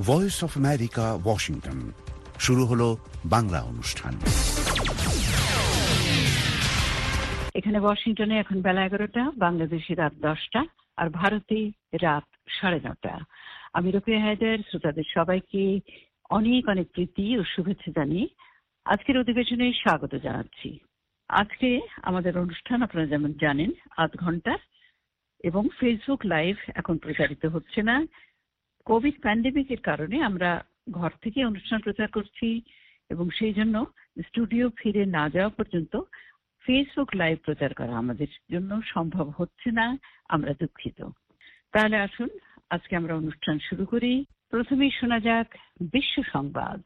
Voice of America, Washington. শুরু হলো বাংলা অনুষ্ঠান। এখানে ওয়াশিংটনে এখন বেলা 11টা, বাংলাদেশে রাত 10টা, আর ভারতে রাত 9:30। আমি রোকেয়া হায়দার শ্রোতাদের সবাইকে অনেক অনেক প্রীতি ও শুভেচ্ছা জানিয়ে আজকের অধিবেশনে স্বাগত জানাচ্ছি। আজকে আমাদের অনুষ্ঠান আপনারা যেমন জানেন 8 ঘন্টা, এবং ফেসবুক লাইভ এখন প্রচারিত হচ্ছে না। কোভিড প্যান্ডেমিকের কারণে আমরা ঘর থেকে অনুষ্ঠান প্রচার করছি, এবং সেই জন্য স্টুডিও ফিরে না যাওয়া পর্যন্ত ফেসবুক লাইভ প্রচার করা আমাদের জন্য সম্ভব হচ্ছে না। আমরা দুঃখিত। তাহলে আসুন আজকে আমরা অনুষ্ঠান শুরু করি। প্রথমেই শোনা যাক বিশ্ব সংবাদ।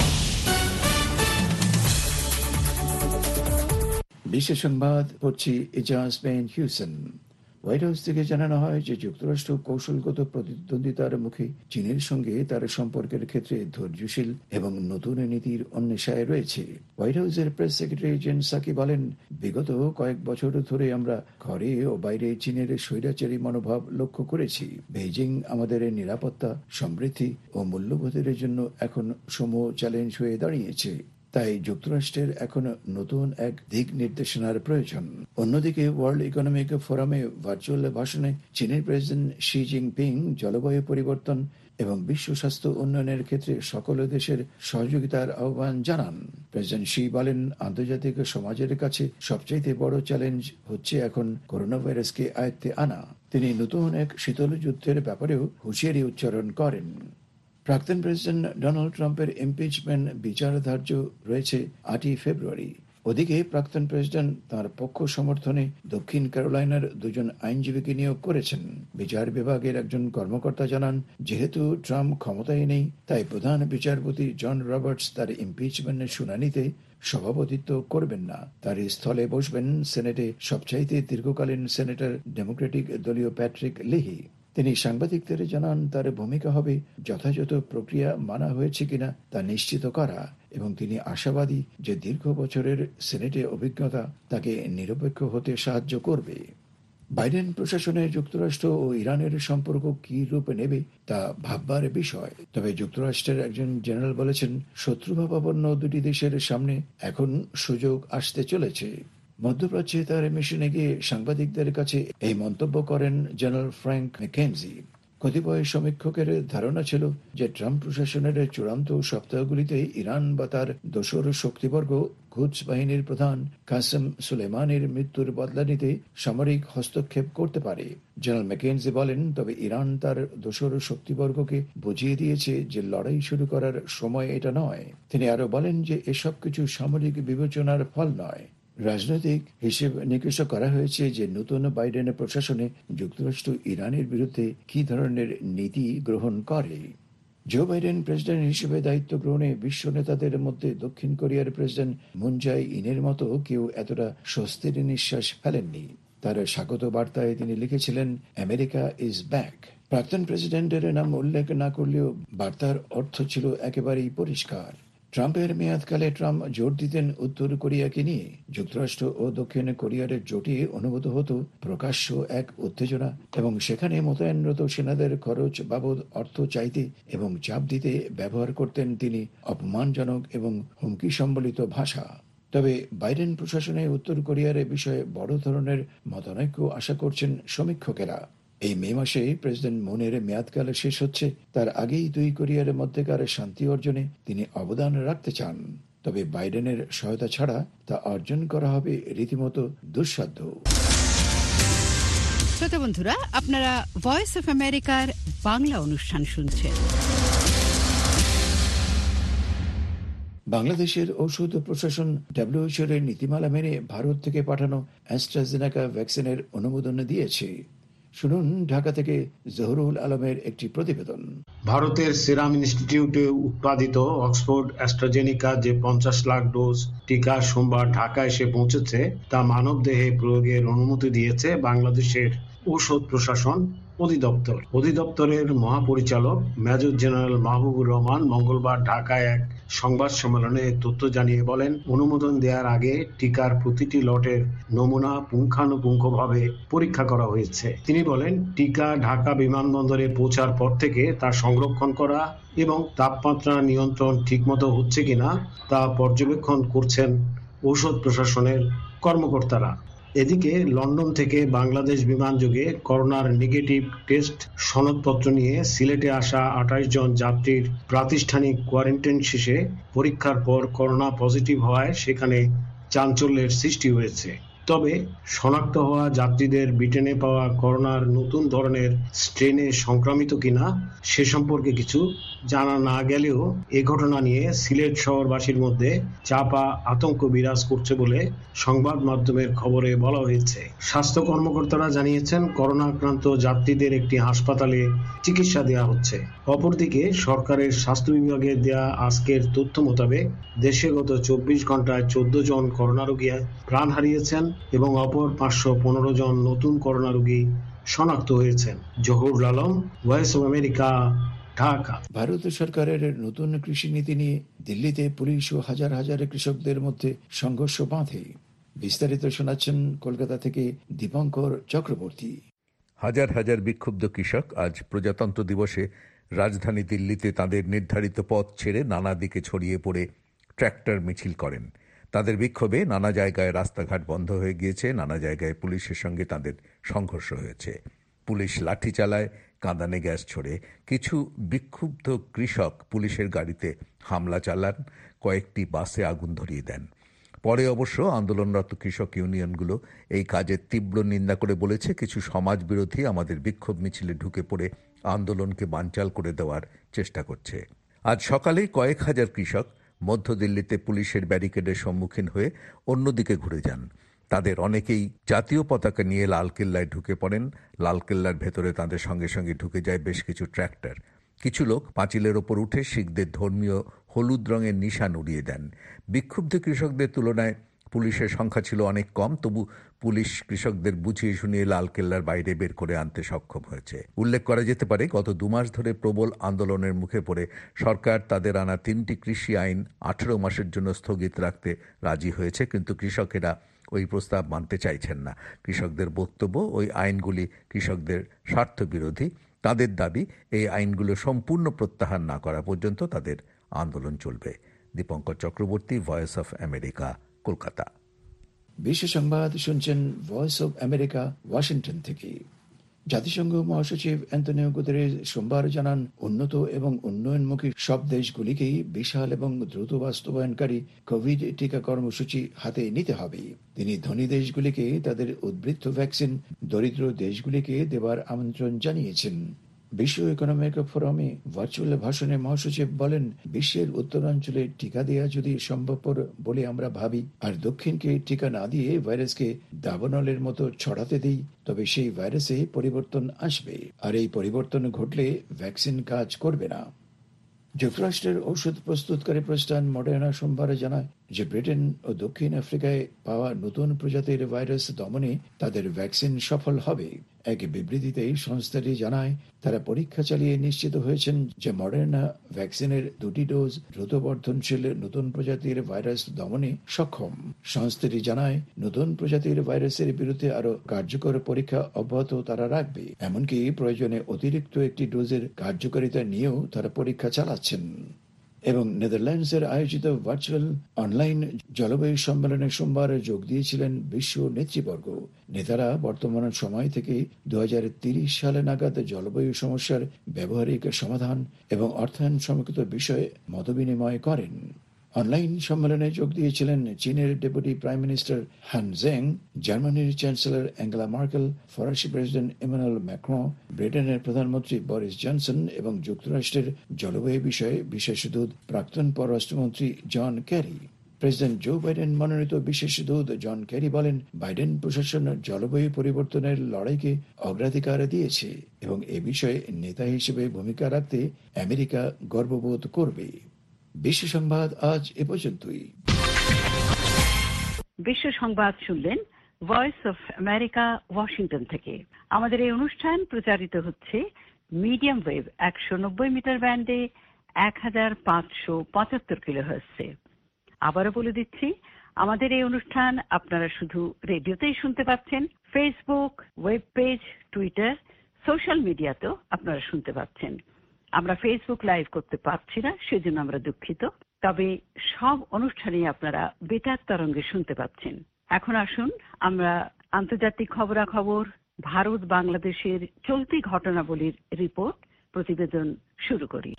বিশ্ব সংবাদ পড়ছি এজাজ বেন হিউসেন। হোয়াইট হাউস থেকে জানানো হয় যে যুক্তরাষ্ট্র কৌশলগত প্রতিদ্বন্দ্বিতার মুখে চীনের সঙ্গে তার সম্পর্কের ক্ষেত্রে ধৈর্যশীল এবং নতুন নীতির অন্বেষায় রয়েছে। হোয়াইট হাউসের প্রেস সেক্রেটারি জেন সাকি বলেন, বিগত কয়েক বছর ধরে আমরা ঘরে ও বাইরে চীনের স্বৈরাচারী মনোভাব লক্ষ্য করেছি। বেইজিং আমাদের নিরাপত্তা, সমৃদ্ধি ও মূল্যবোধের জন্য এখন সমূহ চ্যালেঞ্জ হয়ে দাঁড়িয়েছে। তাই যুক্তরাষ্ট্রের এখন নতুন এক দিক নির্দেশনার প্রয়োজন। অন্যদিকে ওয়ার্ল্ড ইকোনমিক ফোরামে ভার্চুয়াল ভাষণে চীনের প্রেসিডেন্ট শি জিনপিং জলবায়ু পরিবর্তন এবং বিশ্ব স্বাস্থ্য উন্নয়নের ক্ষেত্রে সকল দেশের সহযোগিতার আহ্বান জানান। প্রেসিডেন্ট শি বলেন, আন্তর্জাতিক সমাজের কাছে সবচেয়ে বড় চ্যালেঞ্জ হচ্ছে এখন করোনা ভাইরাসকে আয়ত্তে আনা। তিনি নতুন এক শীতল যুদ্ধের ব্যাপারেও হুঁশিয়ারি উচ্চারণ করেন। প্রাক্তন প্রেসিডেন্ট ডোনাল্ড ট্রাম্পের ইমপিচমেন্ট বিচার ধার্য রয়েছে 8 ফেব্রুয়ারি। ওদিকে প্রাক্তন প্রেসিডেন্ট তার পক্ষ সমর্থনে দক্ষিণ ক্যারোলাইনার 2 আইনজীবীকে নিয়োগ করেছেন। বিচার বিভাগের একজন কর্মকর্তা জানান, যেহেতু ট্রাম্প ক্ষমতায় নেই, তাই প্রধান বিচারপতি জন রবার্টস তার ইমপিচমেন্টের শুনানিতে সভাপতিত্ব করবেন না। তার স্থলে বসবেন সেনেটে সবচাইতে দীর্ঘকালীন সেনেটর ডেমোক্রেটিক দলীয় প্যাট্রিক লিহি। তিনি সাংবাদিকদের জানান, তার ভূমিকা হবে যথাযথ প্রক্রিয়া মানা হয়েছে কিনা তা নিশ্চিত করা, এবং তিনি আশাবাদী যে দীর্ঘ বছরের সেনেটে অভিজ্ঞতা তাকে নিরপেক্ষ হতে সাহায্য করবে। বাইডেন প্রশাসনে যুক্তরাষ্ট্র ও ইরানের সম্পর্ক কি রূপ নেবে তা ভাববার বিষয়। তবে যুক্তরাষ্ট্রের একজন জেনারেল বলেছেন, শত্রুভাবাপন্ন দুটি দেশের সামনে এখন সুযোগ আসতে চলেছে। মধ্যপ্রাচ্যে তার মিশনে গিয়ে সাংবাদিকদের কাছে এই মন্তব্য করেন জেনারেল ফ্র্যাঙ্ক ম্যাকেনজি। কতিপয় সমীক্ষকের ধারণা ছিল যে ট্রাম্প প্রশাসনের চূড়ান্ত সপ্তাহগুলিতে ইরান বা তার দোসর শক্তিবর্গ কুদস বাহিনীর প্রধান কাসেম সুলেমানির মৃত্যুর বদলা নিতে সামরিক হস্তক্ষেপ করতে পারে। জেনারেল ম্যাকেনজি বলেন, তবে ইরান তার দোসর শক্তিবর্গকে বুঝিয়ে দিয়েছে যে লড়াই শুরু করার সময় এটা নয়। তিনি আরো বলেন যে এসব কিছু সামরিক বিবেচনার ফল নয়। রাজনৈতিক হিসেব নিকেশ করা হয়েছে যে নতুন বাইডেনের প্রশাসনে যুক্তরাষ্ট্র ইরানের বিরুদ্ধে কি ধরনের নীতি গ্রহণ করে। জো বাইডেন প্রেসিডেন্ট হিসেবে দায়িত্ব গ্রহণে বিশ্ব নেতাদের মধ্যে দক্ষিণ কোরিয়ার প্রেসিডেন্ট মুন জাই-ইনের মতো কেউ এতটা স্বস্তির নিঃশ্বাস ফেলেননি। তার স্বাগত বার্তায় তিনি লিখেছিলেন, আমেরিকা ইজ ব্যাক। প্রাক্তন প্রেসিডেন্টের নাম উল্লেখ না করলেও বার্তার অর্থ ছিল একেবারেই পরিষ্কার। ট্রাম্পের মেয়াদকালে ট্রাম্প জোর দিতেন উত্তর কোরিয়াকে নিয়ে। যুক্তরাষ্ট্র ও দক্ষিণ কোরিয়ার জোটে অনুভূত হতো প্রকাশ্য এক উত্তেজনা, এবং সেখানে মোতায়েনরত সেনাদের খরচ বাবদ অর্থ চাইতে এবং চাপ দিতে ব্যবহার করতেন তিনি অপমানজনক এবং হুমকি সম্বলিত ভাষা। তবে বাইডেন প্রশাসনে উত্তর কোরিয়ার বিষয়ে বড় ধরনের মতানৈক্য আশা করছেন সমীক্ষকেরা। এই মে মাসে প্রেসিডেন্ট মুনের মেয়াদকাল শেষ হচ্ছে। তার আগেই 2 কোরিয়ার মধ্যেকার শান্তি অর্জনে তিনি অবদান রাখতে চান। তবে বাইডেনের সহায়তা ছাড়া তা অর্জন করা হবে রীতিমতো দুঃসাধ্য। শ্রোতা বন্ধুরা, আপনারা ভয়েস অফ আমেরিকার বাংলা অনুষ্ঠান শুনছেন। বাংলাদেশের ঔষধ প্রশাসন WHO এর নীতিমালা মেনে ভারত থেকে পাঠানো অ্যাস্ট্রাজেনেকা ভ্যাকসিনের অনুমোদন দিয়েছে। শুনুন ঢাকা থেকে জহুরুল আলমের একটি প্রতিবেদন। ভারতের সিরাম ইনস্টিটিউটে উৎপাদিত অক্সফোর্ড অ্যাস্ট্রাজেনিকা যে 50 লাখ ডোজ টিকা সোমবার ঢাকা এসে পৌঁছেছে তা মানবদেহে প্রয়োগের অনুমতি দিয়েছে বাংলাদেশের ঔষধ প্রশাসন অধিদপ্তরের মহাপরিচালক মেজর জেনারেল মাহবুবুর রহমান মঙ্গলবার ঢাকায় এক সংবাদ সম্মেলনে তথ্য জানিয়ে বলেন, অনুমোদন দেওয়ার আগে টিকার প্রতিটি লটের নমুনা পুঙ্খানুপুঙ্খভাবে পরীক্ষা করা হয়েছে। তিনি বলেন, টিকা ঢাকা বিমানবন্দরে পৌঁছার পর থেকে তা সংরক্ষণ করা এবং তাপমাত্রা নিয়ন্ত্রণ ঠিকমতো হচ্ছে কিনা তা পর্যবেক্ষণ করছেন ঔষধ প্রশাসনের কর্মকর্তারা। এদিকে লন্ডন থেকে বাংলাদেশ বিমানযোগে করোনার নেগেটিভ টেস্ট সনদপত্র নিয়ে সিলেটে আসা ২৮ জন যাত্রীর প্রাতিষ্ঠানিক কোয়ারেন্টাইন শেষে পরীক্ষার পর করোনা পজিটিভ হওয়ায় সেখানে চাঞ্চল্যের সৃষ্টি হয়েছে। তবে শনাক্ত হওয়া যাত্রীদের ব্রিটেনে পাওয়া করোনার নতুন ধরনের স্ট্রেনে সংক্রমিত কিনা সে সম্পর্কে কিছু জানা না গেলেও এ ঘটনা নিয়ে সিলেট শহরবাসীর মধ্যে চাপা আতঙ্ক বিরাজ করছে বলে সংবাদ মাধ্যমের খবরে বলা হয়েছে। স্বাস্থ্য কর্মকর্তারা জানিয়েছেন, করোনা আক্রান্ত যাত্রীদের একটি হাসপাতালে চিকিৎসা দেওয়া হচ্ছে। অপরদিকে সরকারের স্বাস্থ্য বিভাগের দেয়া আজকের তথ্য মোতাবেক দেশে গত ২৪ ঘন্টায় ১৪ জন করোনা রোগী প্রাণ হারিয়েছেন এবং অপর ৫১৫ জন নতুন করোনা রোগী শনাক্ত হয়েছেন। Zahurul Alam, Voice of America, Dhaka. Bharat সরকারের নতুন কৃষি নীতি নিয়ে দিল্লিতে পুলিশ ও হাজার হাজার কৃষকদের মধ্যে সংঘর্ষ বাঁধে। বিস্তারিত শোনাচ্ছেন কলকাতা থেকে দীপঙ্কর চক্রবর্তী। হাজার হাজার বিক্ষুব্ধ কৃষক আজ প্রজাতন্ত্র দিবসে রাজধানী দিল্লিতে তাদের নির্ধারিত পথ ছেড়ে নানা দিকে ছড়িয়ে পড়ে ট্র্যাক্টর মিছিল করেন। তাদের বিক্ষোভে নানা জায়গায় রাস্তাঘাট বন্ধ হয়ে গিয়েছে, নানা জায়গায় পুলিশের সঙ্গে তাদের সংঘর্ষ হয়েছে। পুলিশ লাঠি চালায়, কাঁদানে গ্যাস ছোড়ে। কিছু বিক্ষুব্ধ কৃষক পুলিশের গাড়িতে হামলা চালান, কয়েকটি বাসে আগুন ধরিয়ে দেন। পরে অবশ্য আন্দোলনরত কৃষক ইউনিয়নগুলো এই কাজের তীব্র নিন্দা করে বলেছে, কিছু সমাজবিরোধী আমাদের বিক্ষোভ মিছিলে ঢুকে পড়ে আন্দোলনকে বানচাল করে দেওয়ার চেষ্টা করছে। আজ সকালেই কয়েক হাজার কৃষক মধ্য দিল্লিতে পুলিশের ব্যারিকেডের সম্মুখীন হয়ে অন্যদিকে ঘুরে যান। তাদের অনেকেই জাতীয় পতাকা নিয়ে লালকেল্লায় ঢুকে পড়েন। লালকেল্লার ভেতরে তাদের সঙ্গে সঙ্গে ঢুকে যায় বেশ কিছু ট্র্যাক্টর। কিছু লোক পাঁচিলের ওপর উঠে শিখদের ধর্মীয় হলুদ রঙের নিশান উড়িয়ে দেন। বিক্ষুব্ধ কৃষকদের তুলনায় পুলিশের সংখ্যা ছিল অনেক কম, তবু পুলিশ কৃষকদের বুঝিয়ে শুনিয়ে লালকেল্লার বাইরে বের করে আনতে সক্ষম হয়েছে। উল্লেখ করা যেতে পারে, গত ২ মাস ধরে প্রবল আন্দোলনের মুখে পড়ে সরকার তাদের আনা ৩টি কৃষি আইন ১৮ মাসের জন্য স্থগিত রাখতে রাজি হয়েছে, কিন্তু কৃষকেরা ওই প্রস্তাব মানতে চাইছেন না। কৃষকদের বক্তব্য, ওই আইনগুলি কৃষকদের স্বার্থ বিরোধী। তাদের দাবি, এই আইনগুলো সম্পূর্ণ প্রত্যাহার না করা পর্যন্ত তাদের আন্দোলন চলবে। Dipankar Chakraborty, Voice of America, Kolkata. বিশ্ব সংবাদ শুনছেন ভয়েস অব আমেরিকা, ওয়াশিংটন থেকে। জাতিসংঘ মহাসচিব অ্যান্তোনিও গুতেরেস সোমবার জানান, উন্নত এবং উন্নয়নমুখী সব দেশগুলিকেই বিশাল এবং দ্রুত বাস্তবায়নকারী কোভিড টিকা কর্মসূচি হাতে নিতে হবে। তিনি ধনী দেশগুলিকে তাদের উদ্বৃত্ত ভ্যাকসিন দরিদ্র দেশগুলিকে দেবার আমন্ত্রণ জানিয়েছেন। বিশ্ব ইকোনমিক ফোরামে ভার্চুয়াল ভাষণে মহাসচিব বলেন, বিশ্বের উত্তরাঞ্চলে টিকা দেওয়া যদি সম্ভবপর বলে আমরা ভাবি, আর দক্ষিণকে টিকা না দিয়ে ভাইরাসকে দাবানলের মতো ছড়াতে দিই, তবে সেই ভাইরাসে পরিবর্তন আসবে, আর এই পরিবর্তন ঘটলে ভ্যাকসিন কাজ করবে না। যুক্তরাষ্ট্রের ঔষধ প্রস্তুতকারী প্রতিষ্ঠান মডার্না সোমবার জানায় যে ব্রিটেন ও দক্ষিণ আফ্রিকায় পাওয়া নতুন প্রজাতির ভাইরাস দমনে তাদের ভ্যাকসিন সফল হবে। এক বিবৃতিতে সংস্থাটি জানায়, তারা পরীক্ষা চালিয়ে নিশ্চিত হয়েছেন যে মডার্না ভ্যাকসিনের 2টি ডোজ দ্রুত বর্ধনশীল নতুন প্রজাতির ভাইরাস দমনে সক্ষম। সংস্থাটি জানায়, নতুন প্রজাতির ভাইরাসের বিরুদ্ধে আরো কার্যকর পরীক্ষা অব্যাহত তারা রাখবে। এমনকি প্রয়োজনে অতিরিক্ত একটি ডোজের কার্যকারিতা নিয়েও তারা পরীক্ষা চালাচ্ছেন। এবং নেদারল্যান্ডসের আয়োজিত ভার্চুয়াল অনলাইন জলবায়ু সম্মেলনে সোমবার যোগ দিয়েছিলেন বিশ্ব নেতৃবর্গ। নেতারা বর্তমান সময় থেকে 2030 সালে নাগাদ জলবায়ু সমস্যার ব্যবহারিক সমাধান এবং অর্থায়ন সম্পর্কিত বিষয়ে মতবিনিময় করেন। অনলাইন সম্মেলনে যোগ দিয়েছিলেন চীনের deputy prime minister Han Zheng, জার্মানির চ্যান্সেলর অ্যাঙ্গেলা মার্কেল, ফরাসি প্রেসিডেন্ট ইমানুয়েল ম্যাক্রন, ব্রিটেনের প্রধানমন্ত্রী বরিস জনসন এবং যুক্তরাষ্ট্রের জলবায়ু বিষয়ে বিশেষ দূত প্রাক্তন পররাষ্ট্রমন্ত্রী John Kerry. President Joe Biden মনোনীত বিশেষ দূত জন ক্যারি বলেন, বাইডেন প্রশাসন জলবায়ু পরিবর্তনের লড়াইকে অগ্রাধিকার দিয়েছে এবং এ বিষয়ে নেতা হিসেবে ভূমিকা রাখতে আমেরিকা গর্ববোধ করবে। বিশ্ব সংবাদ আজ এ পর্যন্তই। বিশ্ব সংবাদ শুনলেন ভয়েস অফ আমেরিকা, ওয়াশিংটন থেকে। আমাদের এই অনুষ্ঠান প্রচারিত হচ্ছে মিডিয়াম ওয়েভ 190 মিটার ব্যান্ডে 1575 কিলোহার্টজে। আবারও বলে দিচ্ছি, আমাদের এই অনুষ্ঠান আপনারা শুধু রেডিওতেই শুনতে পাচ্ছেন, Facebook, web page, Twitter, social মিডিয়াতেও আপনারা শুনতে পাচ্ছেন। আমরা ফেসবুক লাইভ করতে পারছি না, সেজন্য আমরা দুঃখিত। তবে সব অনুষ্ঠানেই আপনারা বেতার তরঙ্গে শুনতে পাচ্ছেন। এখন আসুন আমরা আন্তর্জাতিক খবরাখবর, ভারত বাংলাদেশের চলতি ঘটনাবলীর রিপোর্ট প্রতিবেদন শুরু করি।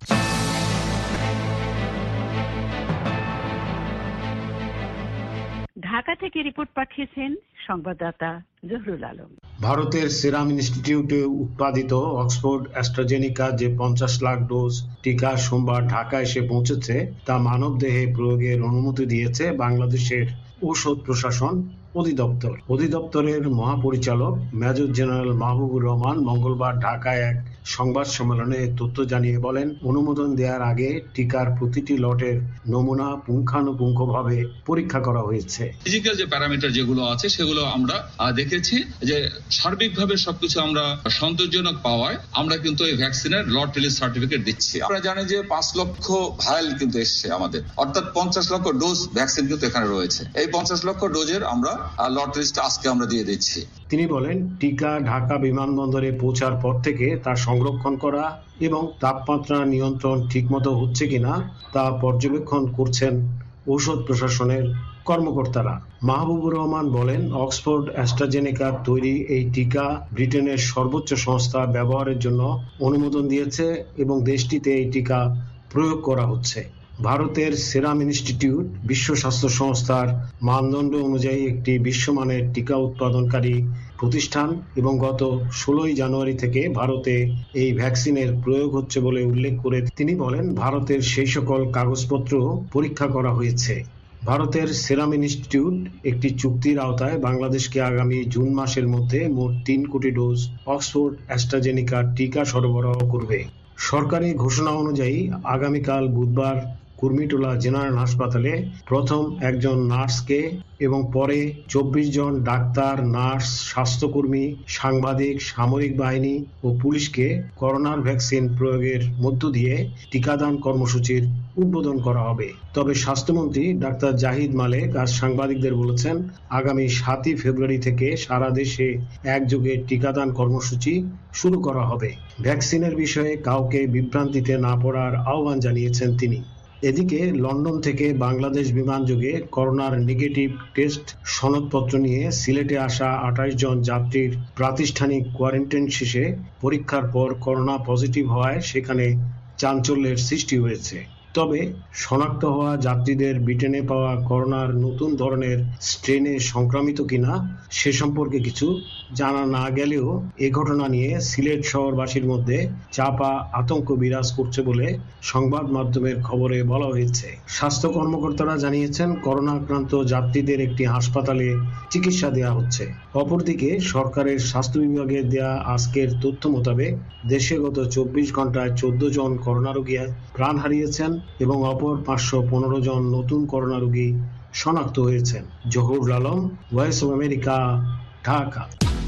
ঢাকা থেকে রিপোর্ট পাঠিয়েছেন সংবাদদাতা জহুরুল আলম। ভারতের সেরাম ইনস্টিটিউটে উৎপাদিত অক্সফোর্ড অ্যাস্ট্রাজেনিকা যে 50 লাখ ডোজ টিকা সোমবার ঢাকা এসে পৌঁছেছে, তা মানবদেহে প্রয়োগের অনুমতি দিয়েছে বাংলাদেশের ঔষধ প্রশাসন অধিদপ্তর। অধিদপ্তরের মহাপরিচালক মেজর জেনারেল মাহবুবুর রহমান মঙ্গলবার ঢাকায় এক সংবাদ সম্মেলনে তথ্য জানিয়ে বলেন, অনুমোদন দেওয়ার আগে টিকার প্রতিটি লটের নমুনা পুঙ্খানুপুঙ্খভাবে পরীক্ষা করা হয়েছে। ফিজিক্যাল যে প্যারামিটার যেগুলো আছে সেগুলো আমরা দেখেছি যে সার্বিকভাবে সবকিছু আমরা সন্তোষজনক পাওয়ায় আমরা কিন্তু এই ভ্যাকসিনের লট রিলিজ সার্টিফিকেট দিচ্ছি। আমরা জানি যে 5 লক্ষ ভাইল কিন্তু এসছে আমাদের, অর্থাৎ 50 লক্ষ ডোজ ভ্যাকসিন কিন্তু এখানে রয়েছে। এই 50 লক্ষ ডোজের আমরা লট লিস্ট আজকে আমরা দিয়ে দিচ্ছি। তিনি বলেন, টিকা ঢাকা বিমানবন্দরে পৌঁছার পর থেকে তা সংরক্ষণ করা এবং তাপমাত্রা নিয়ন্ত্রণ ঠিকমতো হচ্ছে কিনা তা পর্যবেক্ষণ করছেন ঔষধ প্রশাসনের কর্মকর্তারা। মাহবুবুর রহমান বলেন, অক্সফোর্ড অ্যাস্ট্রাজেনেকার তৈরি এই টিকা ব্রিটেনের সর্বোচ্চ সংস্থা ব্যবহারের জন্য অনুমোদন দিয়েছে এবং দেশটিতে এই টিকা প্রয়োগ করা হচ্ছে। ভারতের সেরাম ইনস্টিটিউট বিশ্ব স্বাস্থ্য সংস্থার মানদণ্ড অনুযায়ী একটি বিশ্বমানের টিকা উৎপাদনকারী প্রতিষ্ঠান এবং গত 16 জানুয়ারি থেকে ভারতে এই ভ্যাকসিনের প্রয়োগ হচ্ছে বলে উল্লেখ করে তিনি বলেন, ভারতের সেই সকল কাগজপত্র পরীক্ষা করা হয়েছে। ভারতের সেরাম ইনস্টিটিউট একটি চুক্তির আওতায় বাংলাদেশকে আগামী জুন মাসের মধ্যে মোট 3 কোটি ডোজ অক্সফোর্ড অ্যাস্ট্রাজেনিকা টিকা সরবরাহ করবে। সরকারি ঘোষণা অনুযায়ী আগামীকাল বুধবার কুর্মিটোলা জেনারেল হাসপাতালে প্রথম একজন নার্সকে এবং পরে 24 জন ডাক্তার, নার্স, স্বাস্থ্যকর্মী, সাংবাদিক, সামরিক বাহিনী ও পুলিশকে করোনার ভ্যাকসিন প্রয়োগের মধ্য দিয়ে টিকাদান কর্মসূচির উদ্বোধন করা হবে। তবে স্বাস্থ্যমন্ত্রী ডাক্তার জাহিদ মালেক আজ সাংবাদিকদের বলেছেন, আগামী 7 ফেব্রুয়ারি থেকে সারা দেশে একযোগে টিকাদান কর্মসূচি শুরু করা হবে। ভ্যাকসিনের বিষয়ে কাউকে বিভ্রান্তিতে না পড়ার আহ্বান জানিয়েছেন তিনি। এদিকে লন্ডন থেকে বাংলাদেশ বিমানযোগে করোনার নেগেটিভ টেস্ট সনদপত্র নিয়ে সিলেটে আসা 28 জন যাত্রীর প্রাতিষ্ঠানিক কোয়ারেন্টাইন শেষে পরীক্ষার পর করোনা পজিটিভ হওয়ায় সেখানে চাঞ্চল্যের সৃষ্টি হয়েছে। তবে শনাক্ত হওয়া যাত্রীদের ব্রিটেনে পাওয়া করোনার নতুন ধরনের স্ট্রেনে সংক্রমিত কিনা সে সম্পর্কে কিছু জানা না গেলেও এ ঘটনা নিয়ে সিলেট শহরবাসীর মধ্যে চাপা আতঙ্ক বিরাজ করছে বলে সংবাদ মাধ্যমের খবরে বলা হয়েছে। স্বাস্থ্য কর্মকর্তারা জানিয়েছেন, করোনা আক্রান্ত যাত্রীদের একটি হাসপাতালে চিকিৎসা দেওয়া হচ্ছে। অপরদিকে সরকারের স্বাস্থ্য বিভাগের দেয়া আজকের তথ্য মোতাবেক দেশে গত 24 ঘন্টায় 14 জন করোনা রোগী প্রাণ হারিয়েছেন এবং অপর 515 জন নতুন করোনা রোগী শনাক্ত হয়েছেন। Zahurul Alam, Voice of America, Dhaka.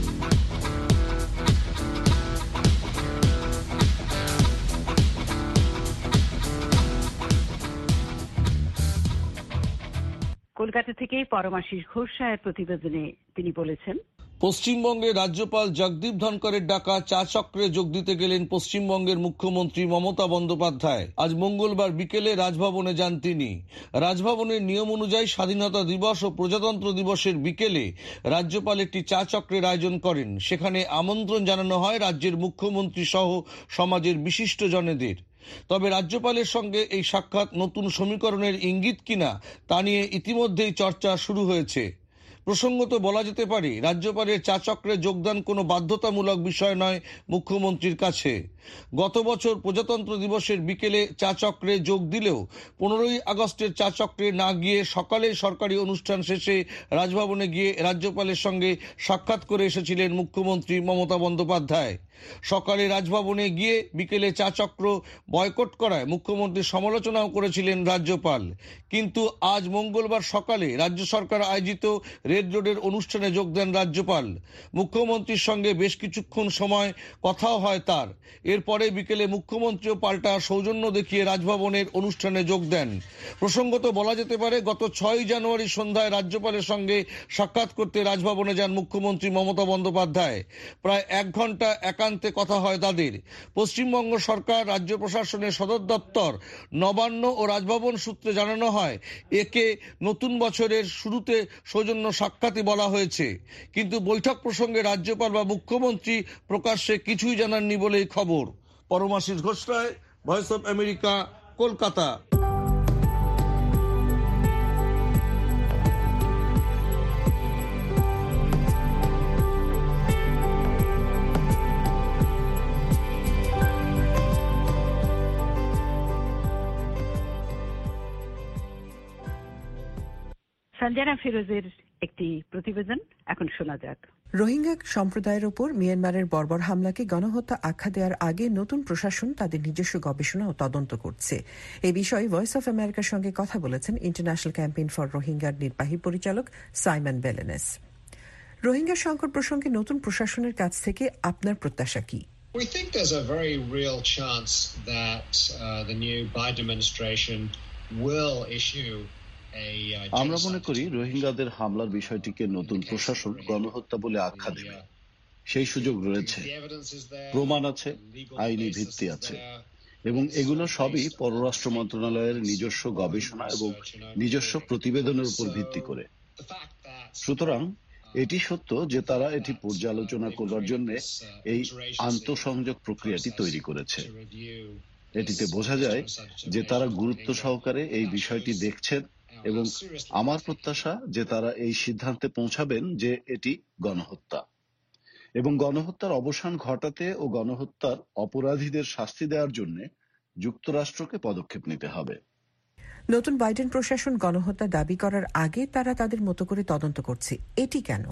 Kolkata থেকে পরমাশিস ঘোষ সাহের প্রতিবেদনে তিনি বলেছেন, পশ্চিমবঙ্গের রাজ্যপাল জগদীপ ধনকরের ডাকা চা চক্রে যোগ দিতে গেলেন পশ্চিমবঙ্গের মুখ্যমন্ত্রী মমতা বন্দ্যোপাধ্যায়। আজ মঙ্গলবার বিকেলে রাজভবনে যান তিনি। রাজভবনের নিয়ম অনুযায়ী স্বাধীনতা দিবস ও প্রজাতন্ত্র দিবসের বিকেলে রাজ্যপাল একটি চা চক্রের আয়োজন করেন। সেখানে আমন্ত্রণ জানানো হয় রাজ্যের মুখ্যমন্ত্রী সহ সমাজের বিশিষ্ট জনেদের। তবে রাজ্যপালের সঙ্গে এই সাক্ষাৎ নতুন সমীকরণের ইঙ্গিত কিনা তা নিয়ে ইতিমধ্যেই চর্চা শুরু হয়েছে। প্রসঙ্গত বলা যেতে পারে, রাজ্যপালের চা চক্রে যোগদান কোনো বাধ্যতামূলক বিষয় নয় মুখ্যমন্ত্রীর কাছে। গত বছর প্রজাতন্ত্র দিবসের বিকেলে চা চক্রে যোগ দিলেও 15ই আগস্টের চা চক্রে না গিয়ে সকালে সরকারি অনুষ্ঠান শেষে রাজভবনে গিয়ে রাজ্যপালের সঙ্গে সাক্ষাৎ করে এসেছিলেন মুখ্যমন্ত্রী মমতা বন্দ্যোপাধ্যায়। সকালে রাজভবনে গিয়ে বিকেলে চা চক্র বয়কট করায় মুখ্যমন্ত্রী সমালোচনাও করেছিলেন রাজ্যপাল। কিন্তু আজ মঙ্গলবার সকালে রাজ্য সরকার আয়োজিত রেড রোডের অনুষ্ঠানে যোগ দেন রাজ্যপাল। মুখ্যমন্ত্রীর সঙ্গে বেশ কিছুক্ষণ সময় কথাও হয় তার। এরপরে বিকেলে মুখ্যমন্ত্রীও পাল্টা সৌজন্য দেখিয়ে রাজভবনের অনুষ্ঠানে যোগ দেন। প্রসঙ্গত বলা যেতে পারে গত 6 জানুয়ারি সন্ধ্যায় রাজ্যপালের সঙ্গে সাক্ষাৎ করতে রাজভবনে যান মুখ্যমন্ত্রী মমতা বন্দ্যোপাধ্যায়। প্রায় 1 ঘন্টা একান্তে কথা হয় তাদের। পশ্চিমবঙ্গ সরকার, রাজ্য প্রশাসনের সদর দপ্তর, নবান্ন ও রাজভবন সূত্রে জানানো হয় একে নতুন বছরের শুরুতে সৌজন্য সাক্ষাৎই বলা হয়েছে। কিন্তু বৈঠক প্রসঙ্গে রাজ্যপাল বা মুখ্যমন্ত্রী প্রকাশ্যে কিছুই জানাননি বলেই খবর। Paramashis Ghosh Roy, Voice of America, Kolkata. Sanjana ফিরোজের একটি প্রতিবেদন এখন শোনা যাক। রোহিঙ্গা সম্প্রদায়ের ওপর মিয়ানমারের বর্বর হামলাকে গণহত্যা আখ্যা দেওয়ার আগে নতুন প্রশাসন তাদের নিজস্ব গবেষণা ও তদন্ত করছে। এ বিষয়ে ভয়েস অফ আমেরিকার সঙ্গে কথা বলেছেন ইন্টারন্যাশনাল ক্যাম্পেইন ফর রোহিঙ্গার নির্বাহী পরিচালক সাইমন বেলেনেস। রোহিঙ্গা সংকট প্রসঙ্গে নতুন প্রশাসনের কাছ থেকে আপনার প্রত্যাশা কি? We think there's a very real chance that the new Biden administration will issue আমরা মনে করি রোহিঙ্গাদের হামলার বিষয়টিকে নতুন প্রশাসন গণহত্যা বলে আখ্যা দেবে। সেই সুযোগ রয়েছে, প্রমাণ আছে, আইনি ভিত্তি আছে এবং এগুলো সবই পররাষ্ট্র মন্ত্রণালয়ের নিজস্ব গবেষণা এবং নিজস্ব প্রতিবেদনের উপর ভিত্তি করে। সুতরাং এটি সত্য যে তারা এটি পর্যালোচনা করবার জন্য এই আন্তঃসংযোগ প্রক্রিয়াটি তৈরি করেছে। এটিতে বোঝা যায় যে তারা গুরুত্ব সহকারে এই বিষয়টি দেখছেন এবং আমার প্রত্যাশা যে তারা এই সিদ্ধান্তে পৌঁছাবেন যে এটি গণহত্যা এবং গণহত্যার অবসান ঘটাতে ও গণহত্যার অপরাধীদের শাস্তি দেওয়ার জন্য যুক্তরাষ্ট্রকে পদক্ষেপ নিতে হবে। নতুন বাইডেন প্রশাসন গণহত্যা দাবি করার আগে তারা তাদের মতো করে তদন্ত করছে, এটি কেন?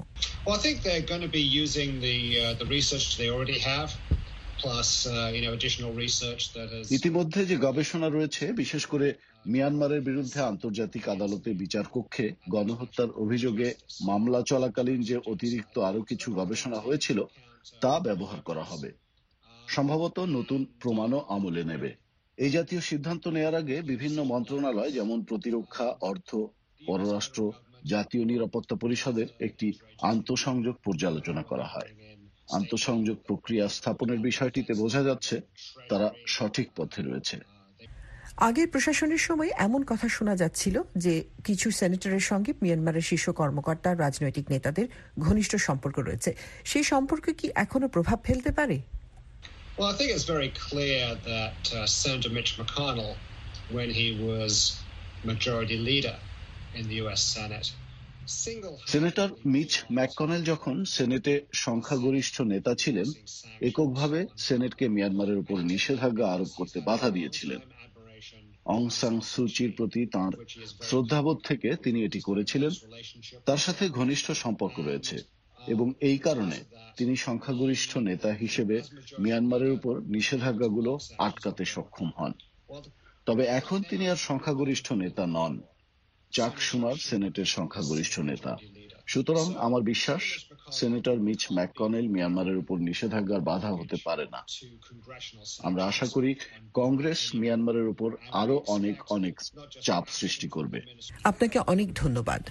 ইতিমধ্যে যে গবেষণা রয়েছে, বিশেষ করে মিয়ানমারের বিরুদ্ধে আন্তর্জাতিক আদালতে বিচার কক্ষে গণহত্যার অভিযোগে মামলা চলাকালীন যে অতিরিক্ত আরো কিছু গবেষণা হয়েছিল তা ব্যবহার করা হবে। সম্ভবত নতুন প্রমাণও আমলে নেবে। এই জাতীয় সিদ্ধান্ত নেয়ার আগে বিভিন্ন মন্ত্রণালয় যেমন প্রতিরক্ষা, অর্থ, পররাষ্ট্র, জাতীয় নিরাপত্তা পরিষদের একটি আন্তঃসংযোগ পর্যালোচনা করা হয়। আন্তঃসংযোগ প্রক্রিয়া স্থাপনের বিষয়টিতে বোঝা যাচ্ছে তারা সঠিক পথে রয়েছে। আগের প্রশাসনের সময় এমন কথা শোনা যাচ্ছিল যে কিছু সেনেটরের সঙ্গে মিয়ানমারের শীর্ষ কর্মকর্তা, রাজনৈতিক নেতাদের ঘনিষ্ঠ সম্পর্ক রয়েছে। সেই সম্পর্ক কি এখনো প্রভাব ফেলতে পারে? Well, I think it's very clear that Senator Mitch McConnell, when he was majority leader in the US Senate, senator Mitch McConnell যখন সেনেটে সংখ্যাগরিষ্ঠ নেতা ছিলেন, এককভাবে সেনেটকে মিয়ানমারের উপর নিষেধাজ্ঞা আরোপ করতে বাধা দিয়েছিলেন। অং সান সুচির প্রতি তাঁর শ্রদ্ধাবোধ থেকে তিনি এটি করেছিলেন। তার সাথে ঘনিষ্ঠ সম্পর্ক রয়েছে এবং এই কারণে তিনি সংখ্যাগরিষ্ঠ নেতা হিসেবে মিয়ানমারের উপর নিষেধাজ্ঞাগুলো আটকাতে সক্ষম হন। তবে এখন তিনি আর সংখ্যাগরিষ্ঠ নেতা নন। চাক শুমার সেনেটের সংখ্যাগরিষ্ঠ নেতা। সুতরাং আমার বিশ্বাস সেনেটর মিচ ম্যাককনেল মিয়ানমারের উপর নিষেধাজ্ঞার বাধা হতে পারে না। আমরা আশা করি কংগ্রেস মিয়ানমারের উপর আরো অনেক অনেক চাপ সৃষ্টি করবে। আপনাকে অনেক ধন্যবাদ।